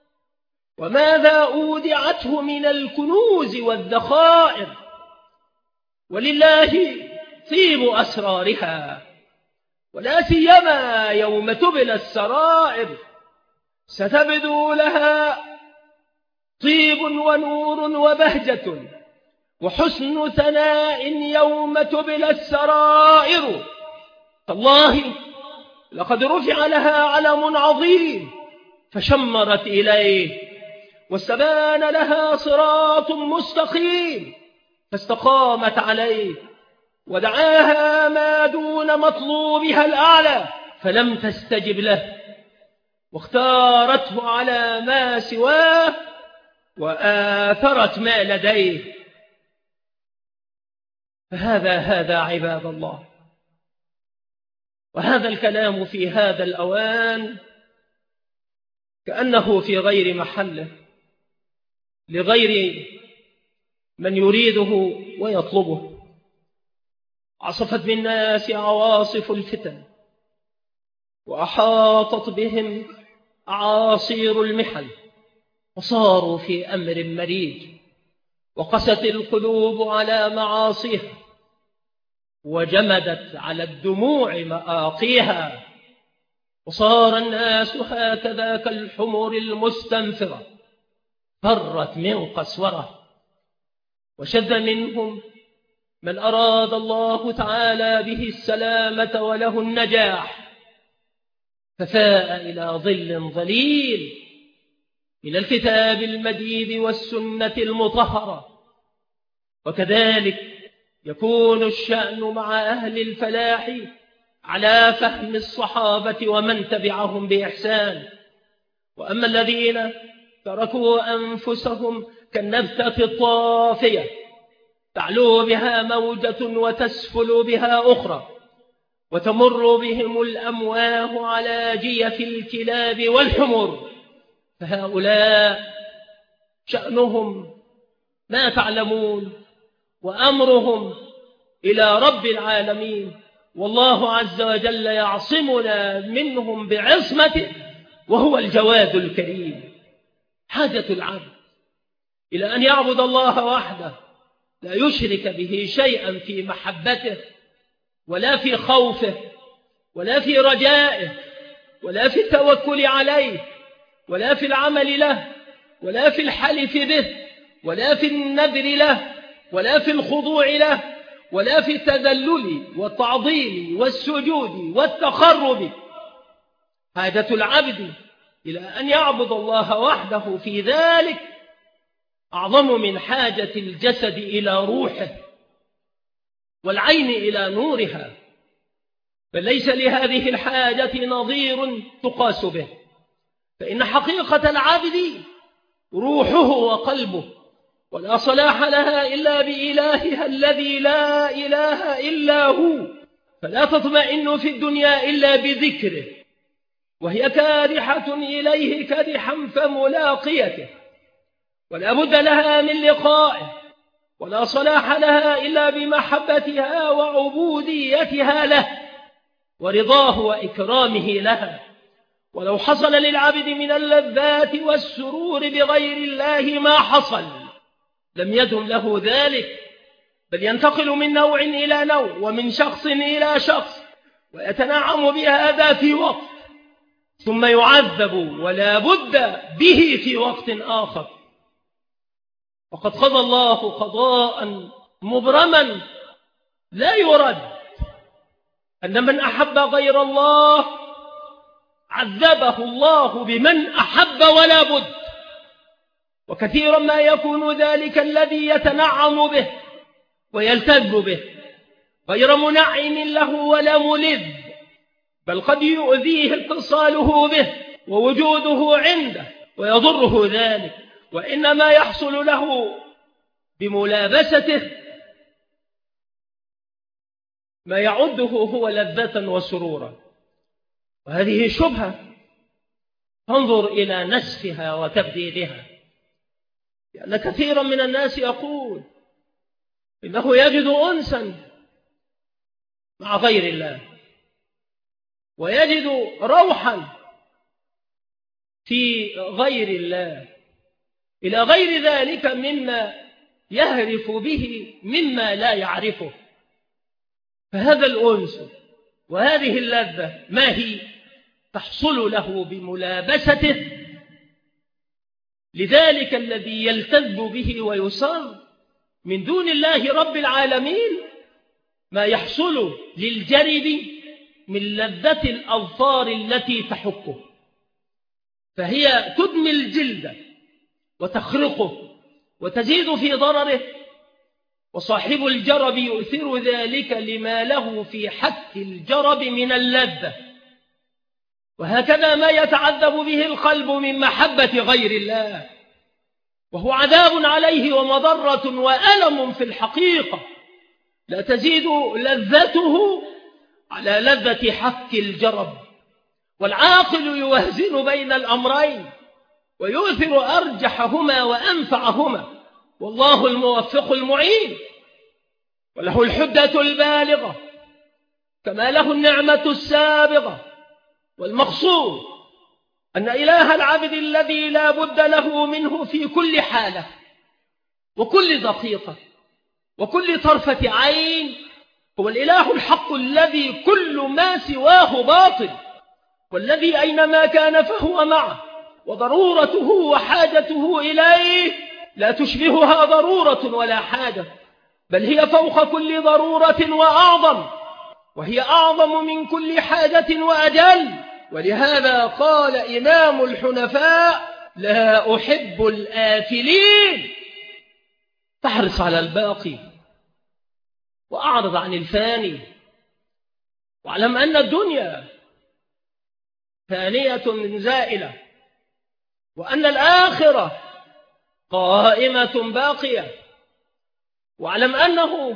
وماذا أودعته من الكنوز والذخائر، ولله طيب أسرارها، ولا سيما يوم تبلى السرائر، ستبدو لها طيب ونور وبهجة وحسن ثناء يوم تبلى السرائر. تالله لقد رفع لها علم عظيم فشمرت إليه، واستبان لها صراط مستقيم فاستقامت عليه، ودعاها ما دون مطلوبها الأعلى فلم تستجب له، واختارته على ما سواه وآثرت ما لديه. فهذا عباد الله، وهذا الكلام في هذا الأوان كأنه في غير محله، لغير من يريده ويطلبه. عصفت بالناس عواصف الفتن، وأحاطت بهم أعاصير المحن، وصاروا في أمر مريج، وقست القلوب على معاصيها، وجمدت على الدموع مآقيها، وصار الناس هكذا كالحمر المستنفرة فرت من قسورة، وشذ منهم من أراد الله تعالى به السلامة وله النجاح، ففاء إلى ظل ظليل من الكتاب المجيد والسنة المطهرة. وكذلك يكون الشأن مع أهل الفلاح على فهم الصحابة ومن تبعهم بإحسان. وأما الذين تركوا أنفسهم كالنبتة الطافية تعلو بها موجة وتسفل بها أخرى، وتمر بهم الأمواه على جيف الكلاب والحمر، فهؤلاء شأنهم ما تعلمون، وأمرهم إلى رب العالمين، والله عز وجل يعصمنا منهم بعصمته، وهو الجواد الكريم. حاجة العبد إلى أن يعبد الله وحده، لا يشرك به شيئا في محبته ولا في خوفه ولا في رجائه ولا في التوكل عليه ولا في العمل له ولا في الحلف به ولا في النذر له ولا في الخضوع له ولا في التذلل والتعظيم والسجود والتقرب. حاجة العبد إلى أن يعبد الله وحده في ذلك أعظم من حاجة الجسد إلى روحه والعين إلى نورها، بل ليس لهذه الحاجة نظير تقاس به، فإن حقيقة العبد روحه وقلبه، ولا صلاح لها إلا بإلهها الذي لا إله إلا هو، فلا تطمئن في الدنيا إلا بذكره، وهي كادحة إليه كدحا فملاقيته، ولا بد لها من لقائه، ولا صلاح لها إلا بمحبتها وعبوديتها له ورضاه وإكرامه لها. ولو حصل للعبد من اللذات والسرور بغير الله ما حصل لم يدم له ذلك، بل ينتقل من نوع إلى نوع ومن شخص إلى شخص، ويتنعم بهذا في وقت ثم يعذب ولا بد به في وقت آخر. وقد قضى الله قضاء مبرما لا يرد أن من أحب غير الله عذبه الله بمن أحب ولا بد. وكثيرا ما يكون ذلك الذي يتنعم به ويلتذ به غير منعم له ولا ملذ، بل قد يؤذيه اتصاله به ووجوده عنده ويضره ذلك، وإنما يحصل له بملابسته ما يعده هو لذة وسرورا. وهذه شبهة تنظر إلى نسفها وتبديدها، لأن كثيرا من الناس يقول إنه يجد أنسا مع غير الله، ويجد روحا في غير الله، إلى غير ذلك مما يهرف به مما لا يعرفه. فهذا الأنس وهذه اللذة ما هي؟ تحصل له بملابسته لذلك الذي يلتذ به ويسر من دون الله رب العالمين، ما يحصل للجرب من لذة الأظفار التي تحكه، فهي تدمي الجلد وتخرقه وتزيد في ضرره، وصاحب الجرب يؤثر ذلك لما له في حك الجرب من اللذة. وهكذا ما يتعذب به القلب من محبة غير الله، وهو عذاب عليه ومضرة وألم في الحقيقة، لا تزيد لذته على لذة حك الجرب. والعاقل يوازن بين الأمرين ويؤثر أرجحهما وأنفعهما، والله الموفق المعين، وله الحجة البالغة كما له النعمة السابغة. والمقصود أن إله العبد الذي لا بد له منه في كل حالة وكل دقيقة وكل طرفة عين هو الإله الحق الذي كل ما سواه باطل، والذي أينما كان فهو معه، وضرورته وحاجته إليه لا تشبهها ضرورة ولا حاجة، بل هي فوق كل ضرورة وأعظم، وهي أعظم من كل حاجة وأجل. ولهذا قال إمام الحنفاء: لا أحب الآفلين. فاحرص على الباقي وأعرض عن الفاني، واعلم أن الدنيا فانية زائلة، وأن الآخرة قائمة باقية. واعلم أنه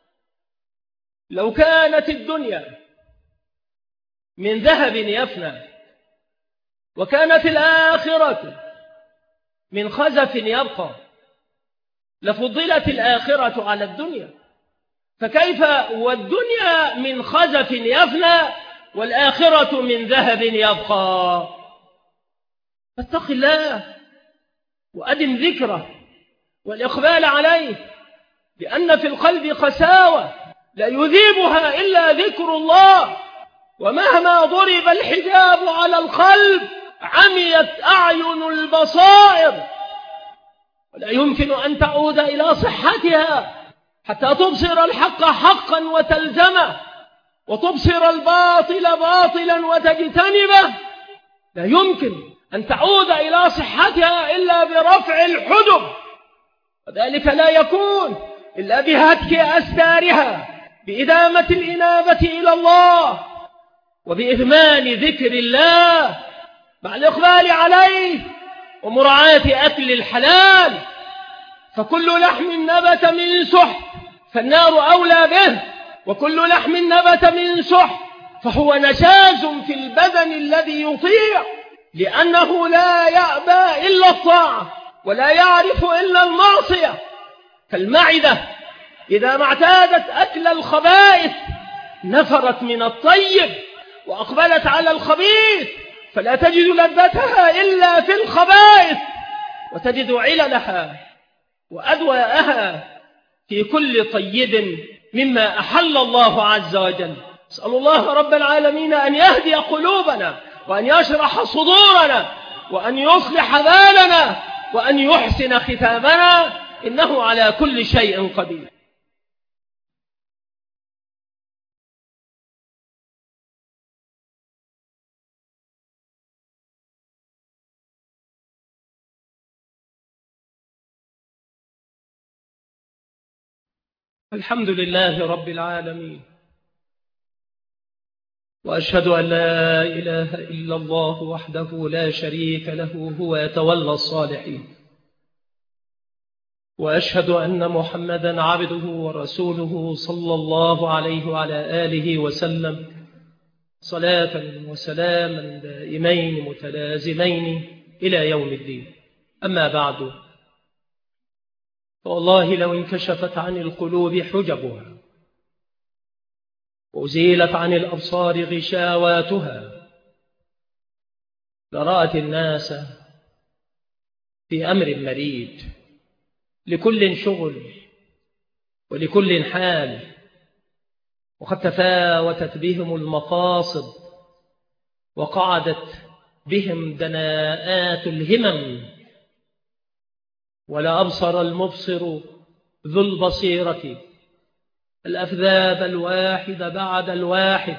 لو كانت الدنيا من ذهب يفنى وكانت الآخرة من خزف يبقى لفضلت الآخرة على الدنيا، فكيف والدنيا من خزف يفنى والآخرة من ذهب يبقى؟ فاتق الله وأدم ذكره والإقبال عليه، لأن في القلب قساوة لا يذيبها إلا ذكر الله، ومهما ضرب الحجاب على القلب عميت أعين البصائر، ولا يمكن أن تعود إلى صحتها حتى تبصر الحق حقا وتلزمه، وتبصر الباطل باطلا وتجتنبه. لا يمكن أن تعود إلى صحتها إلا برفع الحجب، وذلك لا يكون إلا بهتك أستارها، بإدامة الإنابة إلى الله، وبإثمان ذكر الله مع الإقبال عليه، ومراعاة أكل الحلال. فكل لحم نبت من سحت فالنار أولى به، وكل لحم نبت من سحت فهو نشاز في البدن الذي يطيع، لأنه لا يأبى إلا الطاعة ولا يعرف إلا المعصية. فالمعدة إذا ما اعتادت أكل الخبائث نفرت من الطيب وأقبلت على الخبيث، فلا تجد لذتها إلا في الخبائث، وتجد عللها وأدواءها في كل طيب مما أحل الله عز وجل. أسأل الله رب العالمين أن يهدي قلوبنا، وأن يشرح صدورنا، وأن يصلح بالنا، وأن يحسن ختامنا، إنه على كل شيء قدير. الحمد لله رب العالمين، وأشهد أن لا إله إلا الله وحده لا شريك له، هو يتولى الصالحين. وأشهد أن محمدا عبده ورسوله صلى الله عليه وعلى آله وسلم، صلاة وسلاما دائمين متلازمين إلى يوم الدين. أما بعد، فوالله لو انكشفت عن القلوب حجبها وأزيلت عن الأبصار غشاواتها لرأت الناس في أمر مريد، لكل شغل ولكل حال، وقد تفاوتت بهم المقاصد وقعدت بهم دناءات الهمم، ولا أبصر المبصر ذو البصيرة الأفذاذ الواحد بعد الواحد،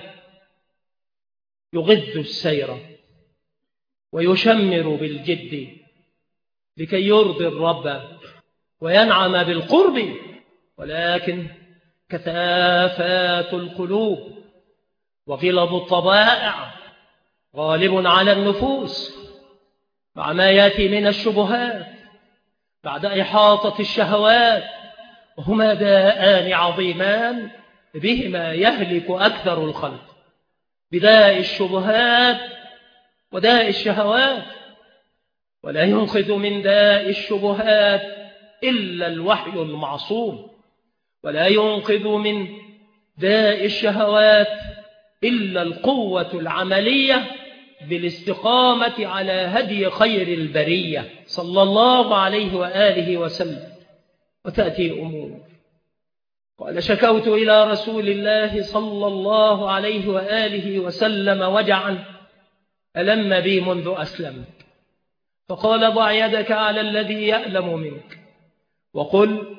يغذ السير ويشمر بالجد لكي يرضي الرب وينعم بالقرب، ولكن كثافات القلوب وغلظ الطبائع غالب على النفوس، مع ما يأتي من الشبهات بعد إحاطة الشهوات، وهما داءان عظيمان بهما يهلك أكثر الخلق، بداء الشبهات وداء الشهوات. ولا ينقذ من داء الشبهات إلا الوحي المعصوم، ولا ينقذ من داء الشهوات إلا القوة العملية بالاستقامة على هدي خير البرية صلى الله عليه وآله وسلم. وتأتي أمور قال: شكوت إلى رسول الله صلى الله عليه وآله وسلم وجعا ألم بي منذ أسلمت، فقال ضع يدك على الذي يألم منك وقل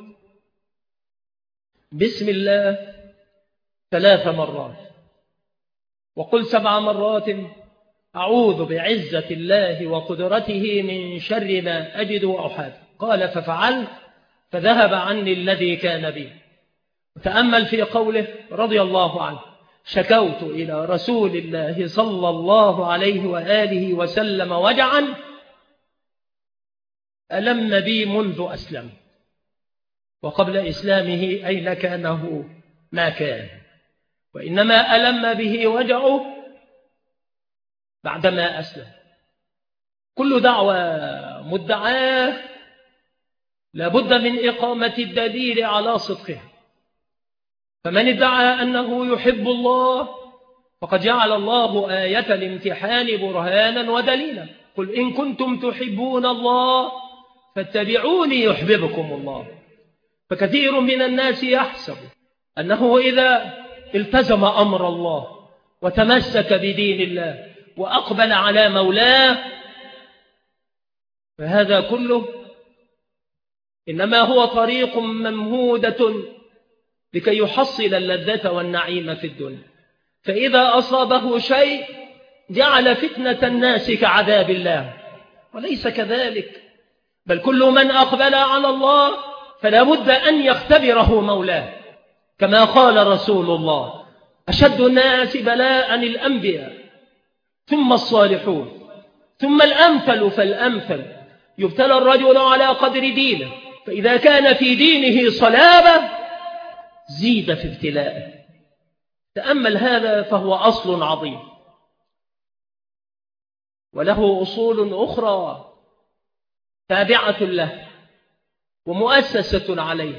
بسم الله 3 مرات، وقل 7 مرات أعوذ بعزة الله وقدرته من شر ما أجد وأحاذر. قال ففعلت فذهب عني الذي كان بي. تأمل في قوله رضي الله عنه: شكوت إلى رسول الله صلى الله عليه وآله وسلم وجعا ألم بي منذ أسلم. وقبل إسلامه أين كانه ما كان، وإنما ألم به وجعه بعدما أسلم. كل دعوة مدعاه لابد من إقامة الدليل على صدقها. فمن ادعى أنه يحب الله فقد جعل الله آية الامتحان برهانا ودليلا. قل إن كنتم تحبون الله فاتبعوني يحببكم الله. فكثير من الناس يحسب أنه إذا التزم أمر الله وتمسك بدين الله وأقبل على مولاه فهذا كله إنما هو طريق ممهودة لكي يحصل اللذة والنعيم في الدنيا. فإذا أصابه شيء جعل فتنة الناس كعذاب الله، وليس كذلك، بل كل من أقبل على الله فلا بد أن يختبره مولاه، كما قال رسول الله: أشد الناس بلاء الأنبياء ثم الصالحون ثم الأمثل فالأمثل، يبتلى الرجل على قدر دينه، فإذا كان في دينه صلابة زيد في ابتلائه. تأمل هذا فهو أصل عظيم، وله أصول أخرى تابعة له ومؤسسة عليه.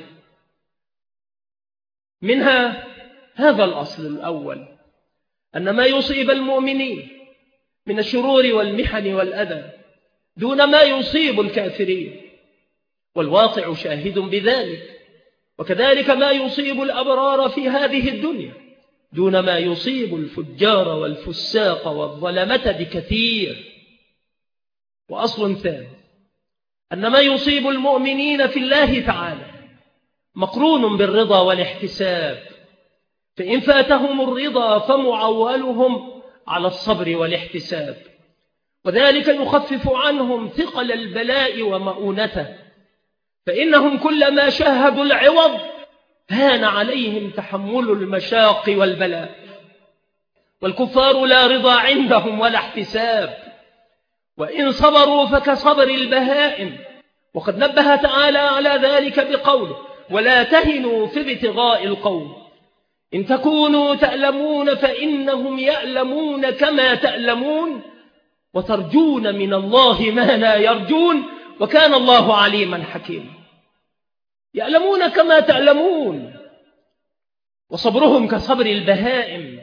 منها هذا الأصل الأول، أن ما يصيب المؤمنين من الشرور والمحن والأذى دون ما يصيب الكافرين، والواقع شاهد بذلك. وكذلك ما يصيب الأبرار في هذه الدنيا دون ما يصيب الفجار والفساق والظلمة بكثير. وأصل ثاني، أن ما يصيب المؤمنين في الله تعالى مقرون بالرضا والاحتساب، فإن فاتهم الرضا فمعولهم على الصبر والاحتساب، وذلك يخفف عنهم ثقل البلاء ومؤونته، فإنهم كلما شاهدوا العوض هان عليهم تحمل المشاق والبلاء. والكفار لا رضا عندهم ولا احتساب، وإن صبروا فكصبر البهائم. وقد نبه تعالى على ذلك بقوله: ولا تهنوا في ابتغاء القوم إن تكونوا تألمون فإنهم يألمون كما تألمون وترجون من الله ما لا يرجون وكان الله عليما حكيما. يألمون كما تألمون، وصبرهم كصبر البهائم.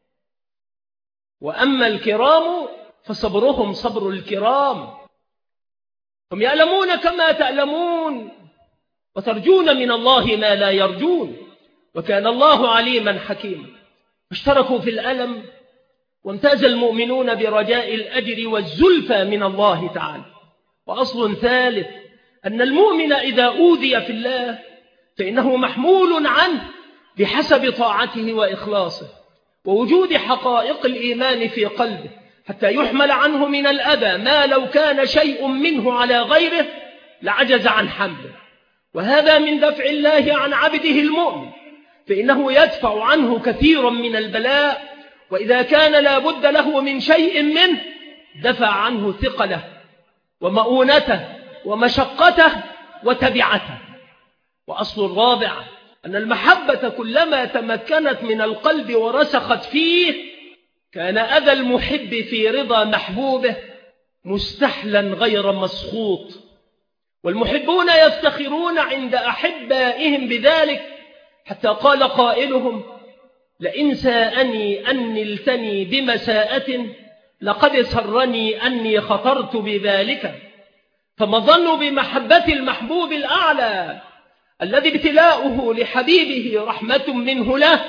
وأما الكرام فصبرهم صبر الكرام، هم يألمون كما تألمون وترجون من الله ما لا يرجون وكان الله عليما حكيما. اشتركوا في الألم، وامتاز المؤمنون برجاء الأجر والزلفى من الله تعالى. وأصل ثالث، أن المؤمن إذا أوذي في الله فإنه محمول عنه بحسب طاعته وإخلاصه ووجود حقائق الإيمان في قلبه، حتى يحمل عنه من الأذى ما لو كان شيء منه على غيره لعجز عن حمله. وهذا من دفع الله عن عبده المؤمن، فإنه يدفع عنه كثيرا من البلاء، وإذا كان لا بد له من شيء منه دفع عنه ثقله ومؤونته ومشقته وتبعته. وأصل الرابع، أن المحبة كلما تمكنت من القلب ورسخت فيه كان أذى المحب في رضا محبوبه مستحلا غير مسخوط. والمحبون يفتخرون عند أحبائهم بذلك، حتى قال قائلهم: لئن ساءني أن نلتني بمساءة لقد سرني أني خطرت بذلك. فما الظن بمحبة المحبوب الأعلى الذي ابتلاؤه لحبيبه رحمة منه له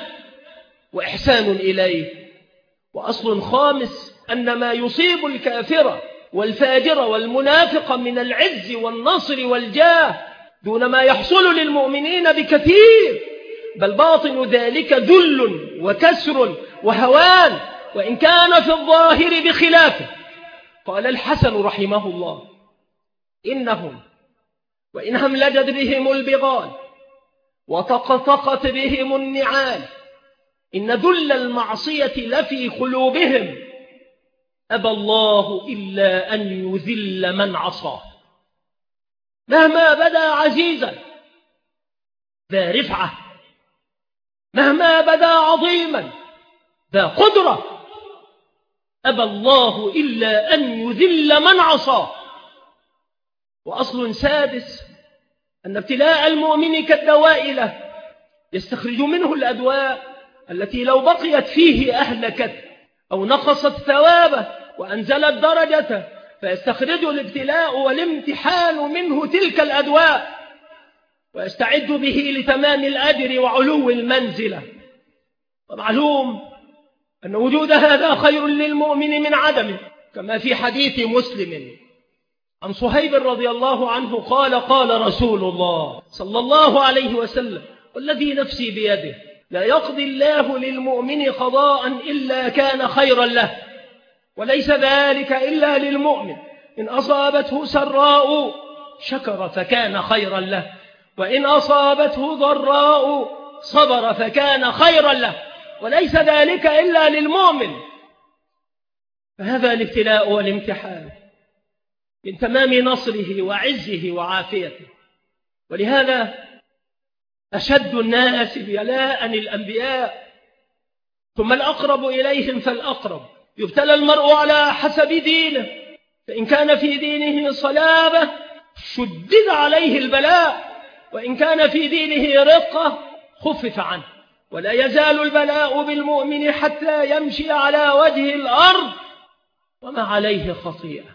وإحسان إليه. وأصل خامس، أن ما يصيب الكافر والفاجر والمنافق من العز والنصر والجاه دون ما يحصل للمؤمنين بكثير، بل باطن ذلك ذل وكسر وهوان، وإن كان في الظاهر بخلافه. قال الحسن رحمه الله: إنهم وإن هملجت بهم البغال وطقطقت بهم النعال إن ذل المعصية لفي قلوبهم، أبى الله إلا أن يذل من عصاه، مهما بدا عزيزا ذا رفعة، مهما بدا عظيما ذا قدرة، أبى الله إلا أن يذل من عصاه. وأصل سادس أن ابتلاء المؤمن كالدواء له، يستخرج منه الأدواء التي لو بقيت فيه أهلكت أو نقصت ثوابه وأنزلت درجته، فيستخرج الابتلاء والامتحان منه تلك الأدواء ويستعد به لتمام الأجر وعلو المنزلة. ومعلوم أن وجود هذا خير للمؤمن من عدمه، كما في حديث مسلم عن صهيب رضي الله عنه قال: قال رسول الله صلى الله عليه وسلم: والذي نفسي بيده لا يقضي الله للمؤمن قضاء إلا كان خيرا له، وليس ذلك إلا للمؤمن، إن أصابته سراء شكر فكان خيرا له، وإن أصابته ضراء صبر فكان خيرا له، وليس ذلك إلا للمؤمن. فهذا الابتلاء والامتحان من تمام نصره وعزه وعافيته. ولهذا أشد الناس بلاء الأنبياء، ثم الأقرب إليهم فالأقرب. يبتلى المرء على حسب دينه، فإن كان في دينه صلابة شدد عليه البلاء، وإن كان في دينه رقة خفف عنه. ولا يزال البلاء بالمؤمن حتى يمشي على وجه الأرض وما عليه خطيئة.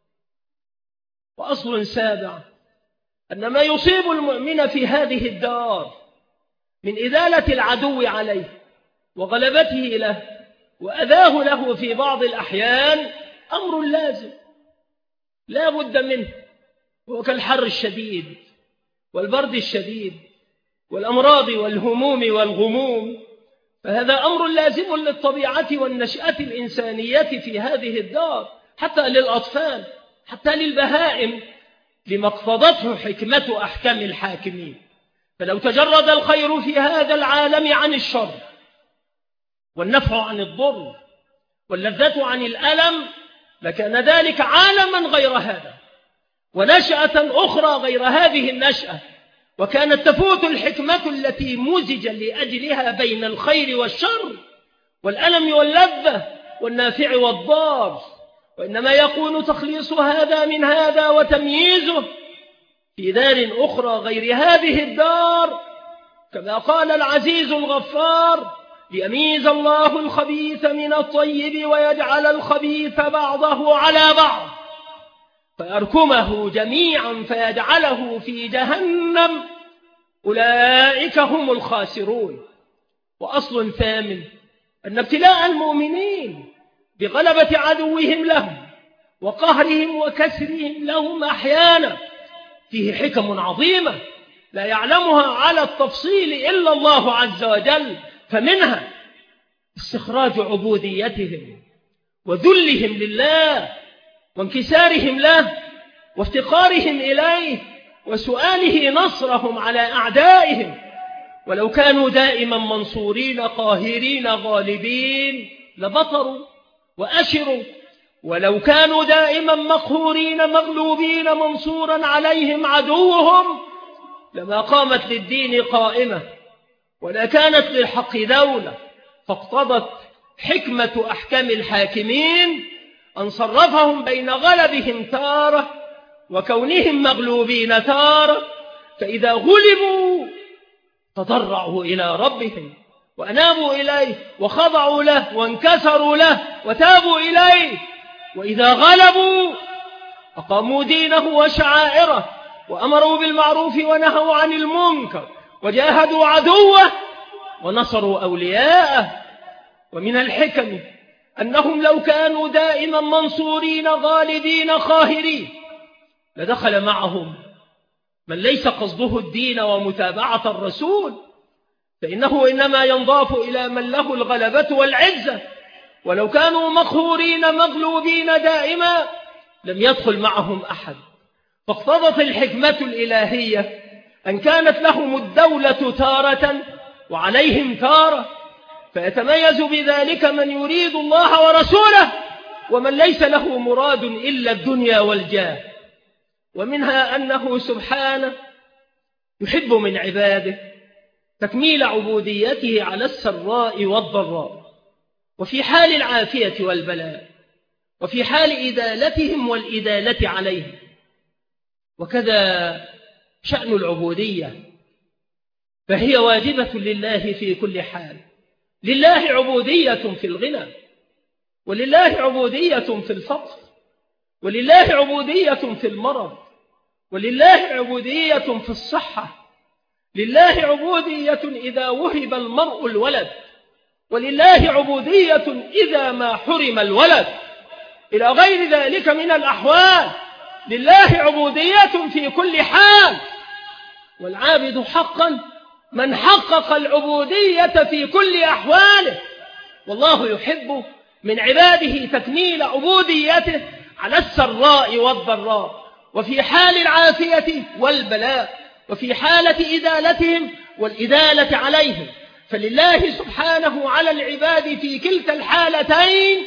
وأصل سابع أن ما يصيب المؤمن في هذه الدار من إزالة العدو عليه وغلبته له وأذاه له في بعض الأحيان أمر لازم لا بد منه، هو كالحر الشديد والبرد الشديد والأمراض والهموم والغموم، فهذا أمر لازم للطبيعة والنشأة الإنسانية في هذه الدار، حتى للأطفال، حتى للبهائم، لما اقتضته حكمة أحكام الحاكمين. فلو تجرد الخير في هذا العالم عن الشر، والنفع عن الضر، واللذة عن الألم، لكان ذلك عالما غير هذا، ونشأة أخرى غير هذه النشأة، وكانت تفوت الحكمة التي مزج لأجلها بين الخير والشر، والألم واللذة، والنافع والضار. وإنما يكون تخليص هذا من هذا وتمييزه في دار أخرى غير هذه الدار، كما قال العزيز الغفار: ليميز الله الخبيث من الطيب ويجعل الخبيث بعضه على بعض فيركمه جميعا فيجعله في جهنم، أولئك هم الخاسرون. وأصل ثامن أن ابتلاء المؤمنين بغلبة عدوهم لهم وقهرهم وكسرهم لهم أحيانا فيه حكم عظيمة لا يعلمها على التفصيل إلا الله عز وجل، فمنها استخراج عبوديتهم وذلهم لله وانكسارهم له وافتقارهم إليه وسؤاله نصرهم على أعدائهم. ولو كانوا دائما منصورين قاهرين غالبين لبطروا وأشروا، ولو كانوا دائما مقهورين مغلوبين منصورا عليهم عدوهم لما قامت للدين قائمة ولا كانت للحق دولة. فاقتضت حكمة أحكام الحاكمين أن صرفهم بين غلبهم تارة وكونهم مغلوبين تارة، فإذا غلبوا تضرعوا إلى ربهم وأنابوا إليه وخضعوا له وانكسروا له وتابوا إليه، وإذا غلبوا أقاموا دينه وشعائره وأمروا بالمعروف ونهوا عن المنكر وجاهدوا عدوه ونصروا أولياءه. ومن الحكم أنهم لو كانوا دائما منصورين غالبين خاهرين لدخل معهم من ليس قصده الدين ومتابعة الرسول، فإنه إنما ينضاف إلى من له الغلبة والعزة، ولو كانوا مقهورين مغلوبين دائما لم يدخل معهم أحد. فاقتضت الحكمة الإلهية أن كانت لهم الدولة تارة وعليهم تارة، فيتميز بذلك من يريد الله ورسوله ومن ليس له مراد إلا الدنيا والجاه. ومنها أنه سبحانه يحب من عباده تكميل عبوديته على السراء والضراء، وفي حال العافية والبلاء، وفي حال إدالتهم والإدالة عليهم. وكذا شأن العبودية، فهي واجبة لله في كل حال. لله عبودية في الغنى، ولله عبودية في الفقر، ولله عبودية في المرض، ولله عبودية في الصحة، لله عبودية إذا وهب المرء الولد، ولله عبودية إذا ما حرم الولد، إلى غير ذلك من الأحوال. لله عبودية في كل حال، والعابد حقا من حقق العبودية في كل أحواله. والله يحب من عباده تكميل عبوديته على السراء والضراء، وفي حال العافية والبلاء، وفي حالة إدالتهم والإدالة عليهم. فلله سبحانه على العباد في كلتا الحالتين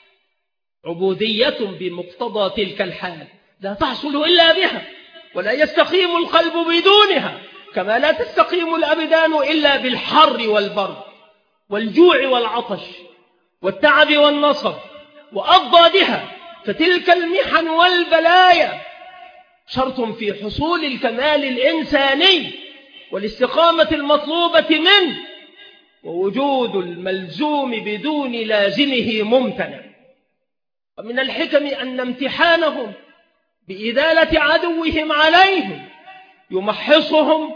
عبودية بمقتضى تلك الحال لا تحصل إلا بها، ولا يستقيم القلب بدونها، كما لا تستقيم الأبدان إلا بالحر والبرد والجوع والعطش والتعب والنصب وأضدادها. فتلك المحن والبلايا شرط في حصول الكمال الإنساني والاستقامة المطلوبة منه، ووجود الملزوم بدون لازمه ممتنع. ومن الحكم أن امتحانهم بإزالة عدوهم عليهم يمحصهم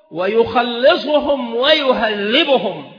ويخلصهم ويهذبهم.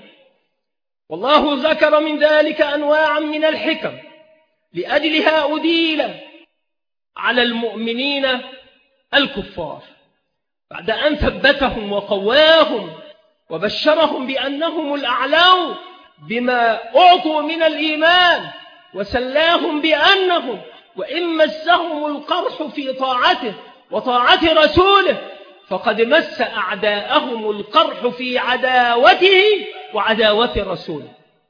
والله ذكر من ذلك أنواعا من الحكم لأجلها أديل على المؤمنين الكفار بعد أن ثبتهم وقواهم وبشرهم بأنهم الأعلون بما أعطوا من الإيمان، وسلاهم بأنهم وإن مسهم القرح في طاعته وطاعة رسوله فقد مس أعداءهم القرح في عداوته وعداوة رسوله.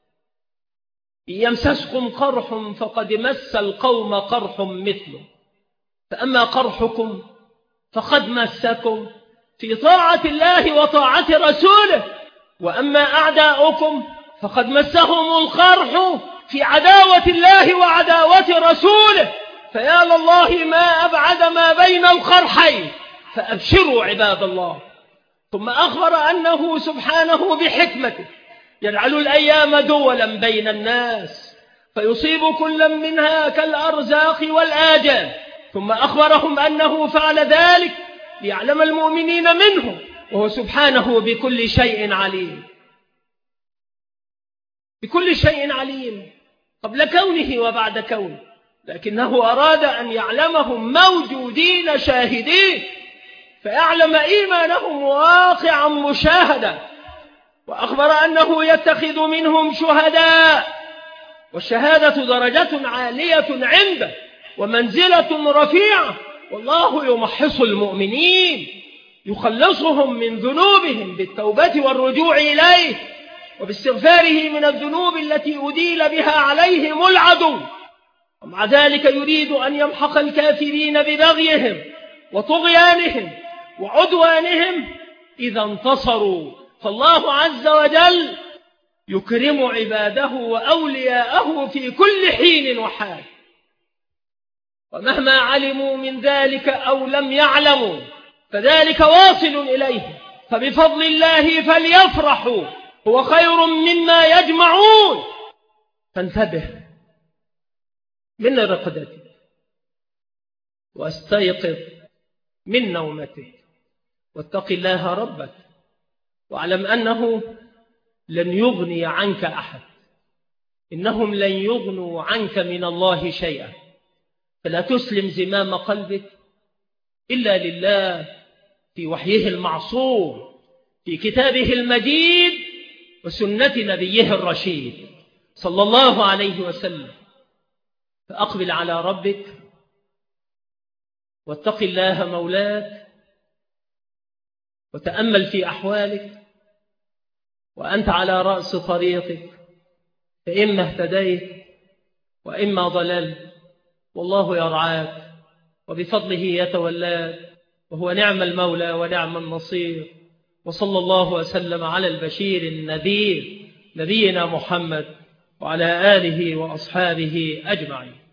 إن يمسسكم قرح فقد مس القوم قرح مثله، فأما قرحكم فقد مسكم في طاعة الله وطاعة رسوله، وأما أعداؤكم فقد مسهم القرح في عداوة الله وعداوة رسوله. فيا لله ما أبعد ما بين القرحين، فأبشروا عباد الله. ثم أخبر أنه سبحانه بحكمته يجعل الأيام دولا بين الناس فيصيب كل منها كالأرزاق والآجال. ثم أخبرهم أنه فعل ذلك ليعلم المؤمنين منه، وهو سبحانه بكل شيء عليم، بكل شيء عليم قبل كونه وبعد كونه، لكنه أراد أن يعلمهم موجودين شاهدين فيعلم إيمانهم واقعا مشاهدا. وأخبر أنه يتخذ منهم شهداء، والشهادة درجة عالية عنده ومنزلة رفيعة، والله يمحص المؤمنين يخلصهم من ذنوبهم بالتوبة والرجوع إليه وباستغفاره من الذنوب التي أديل بها عليهم العدو. ومع ذلك يريد أن يمحق الكافرين ببغيهم وطغيانهم وعدوانهم إذا انتصروا. فالله عز وجل يكرم عباده وأولياءه في كل حين وحال، ومهما علموا من ذلك أو لم يعلموا فذلك واصل إليه. فبفضل الله فليفرحوا هو خير مما يجمعون. فانتبه من رقدتك واستيقظ من نومتك واتق الله ربك، واعلم أنه لن يغني عنك أحد إنهم لن يغنوا عنك من الله شيئا، فلا تسلم زمام قلبك إلا لله في وحيه المعصوم، في كتابه المجيد، وسنة نبيه الرشيد صلى الله عليه وسلم. فأقبل على ربك واتق الله مولاك، وتأمل في أحوالك وأنت على رأس طريقك، فإما اهتديت وإما ضللت، والله يرعاك وبفضله يتولاك، وهو نعم المولى ونعم النصير. وصلى الله وسلم على البشير النذير نبينا محمد وعلى آله وأصحابه أجمعين.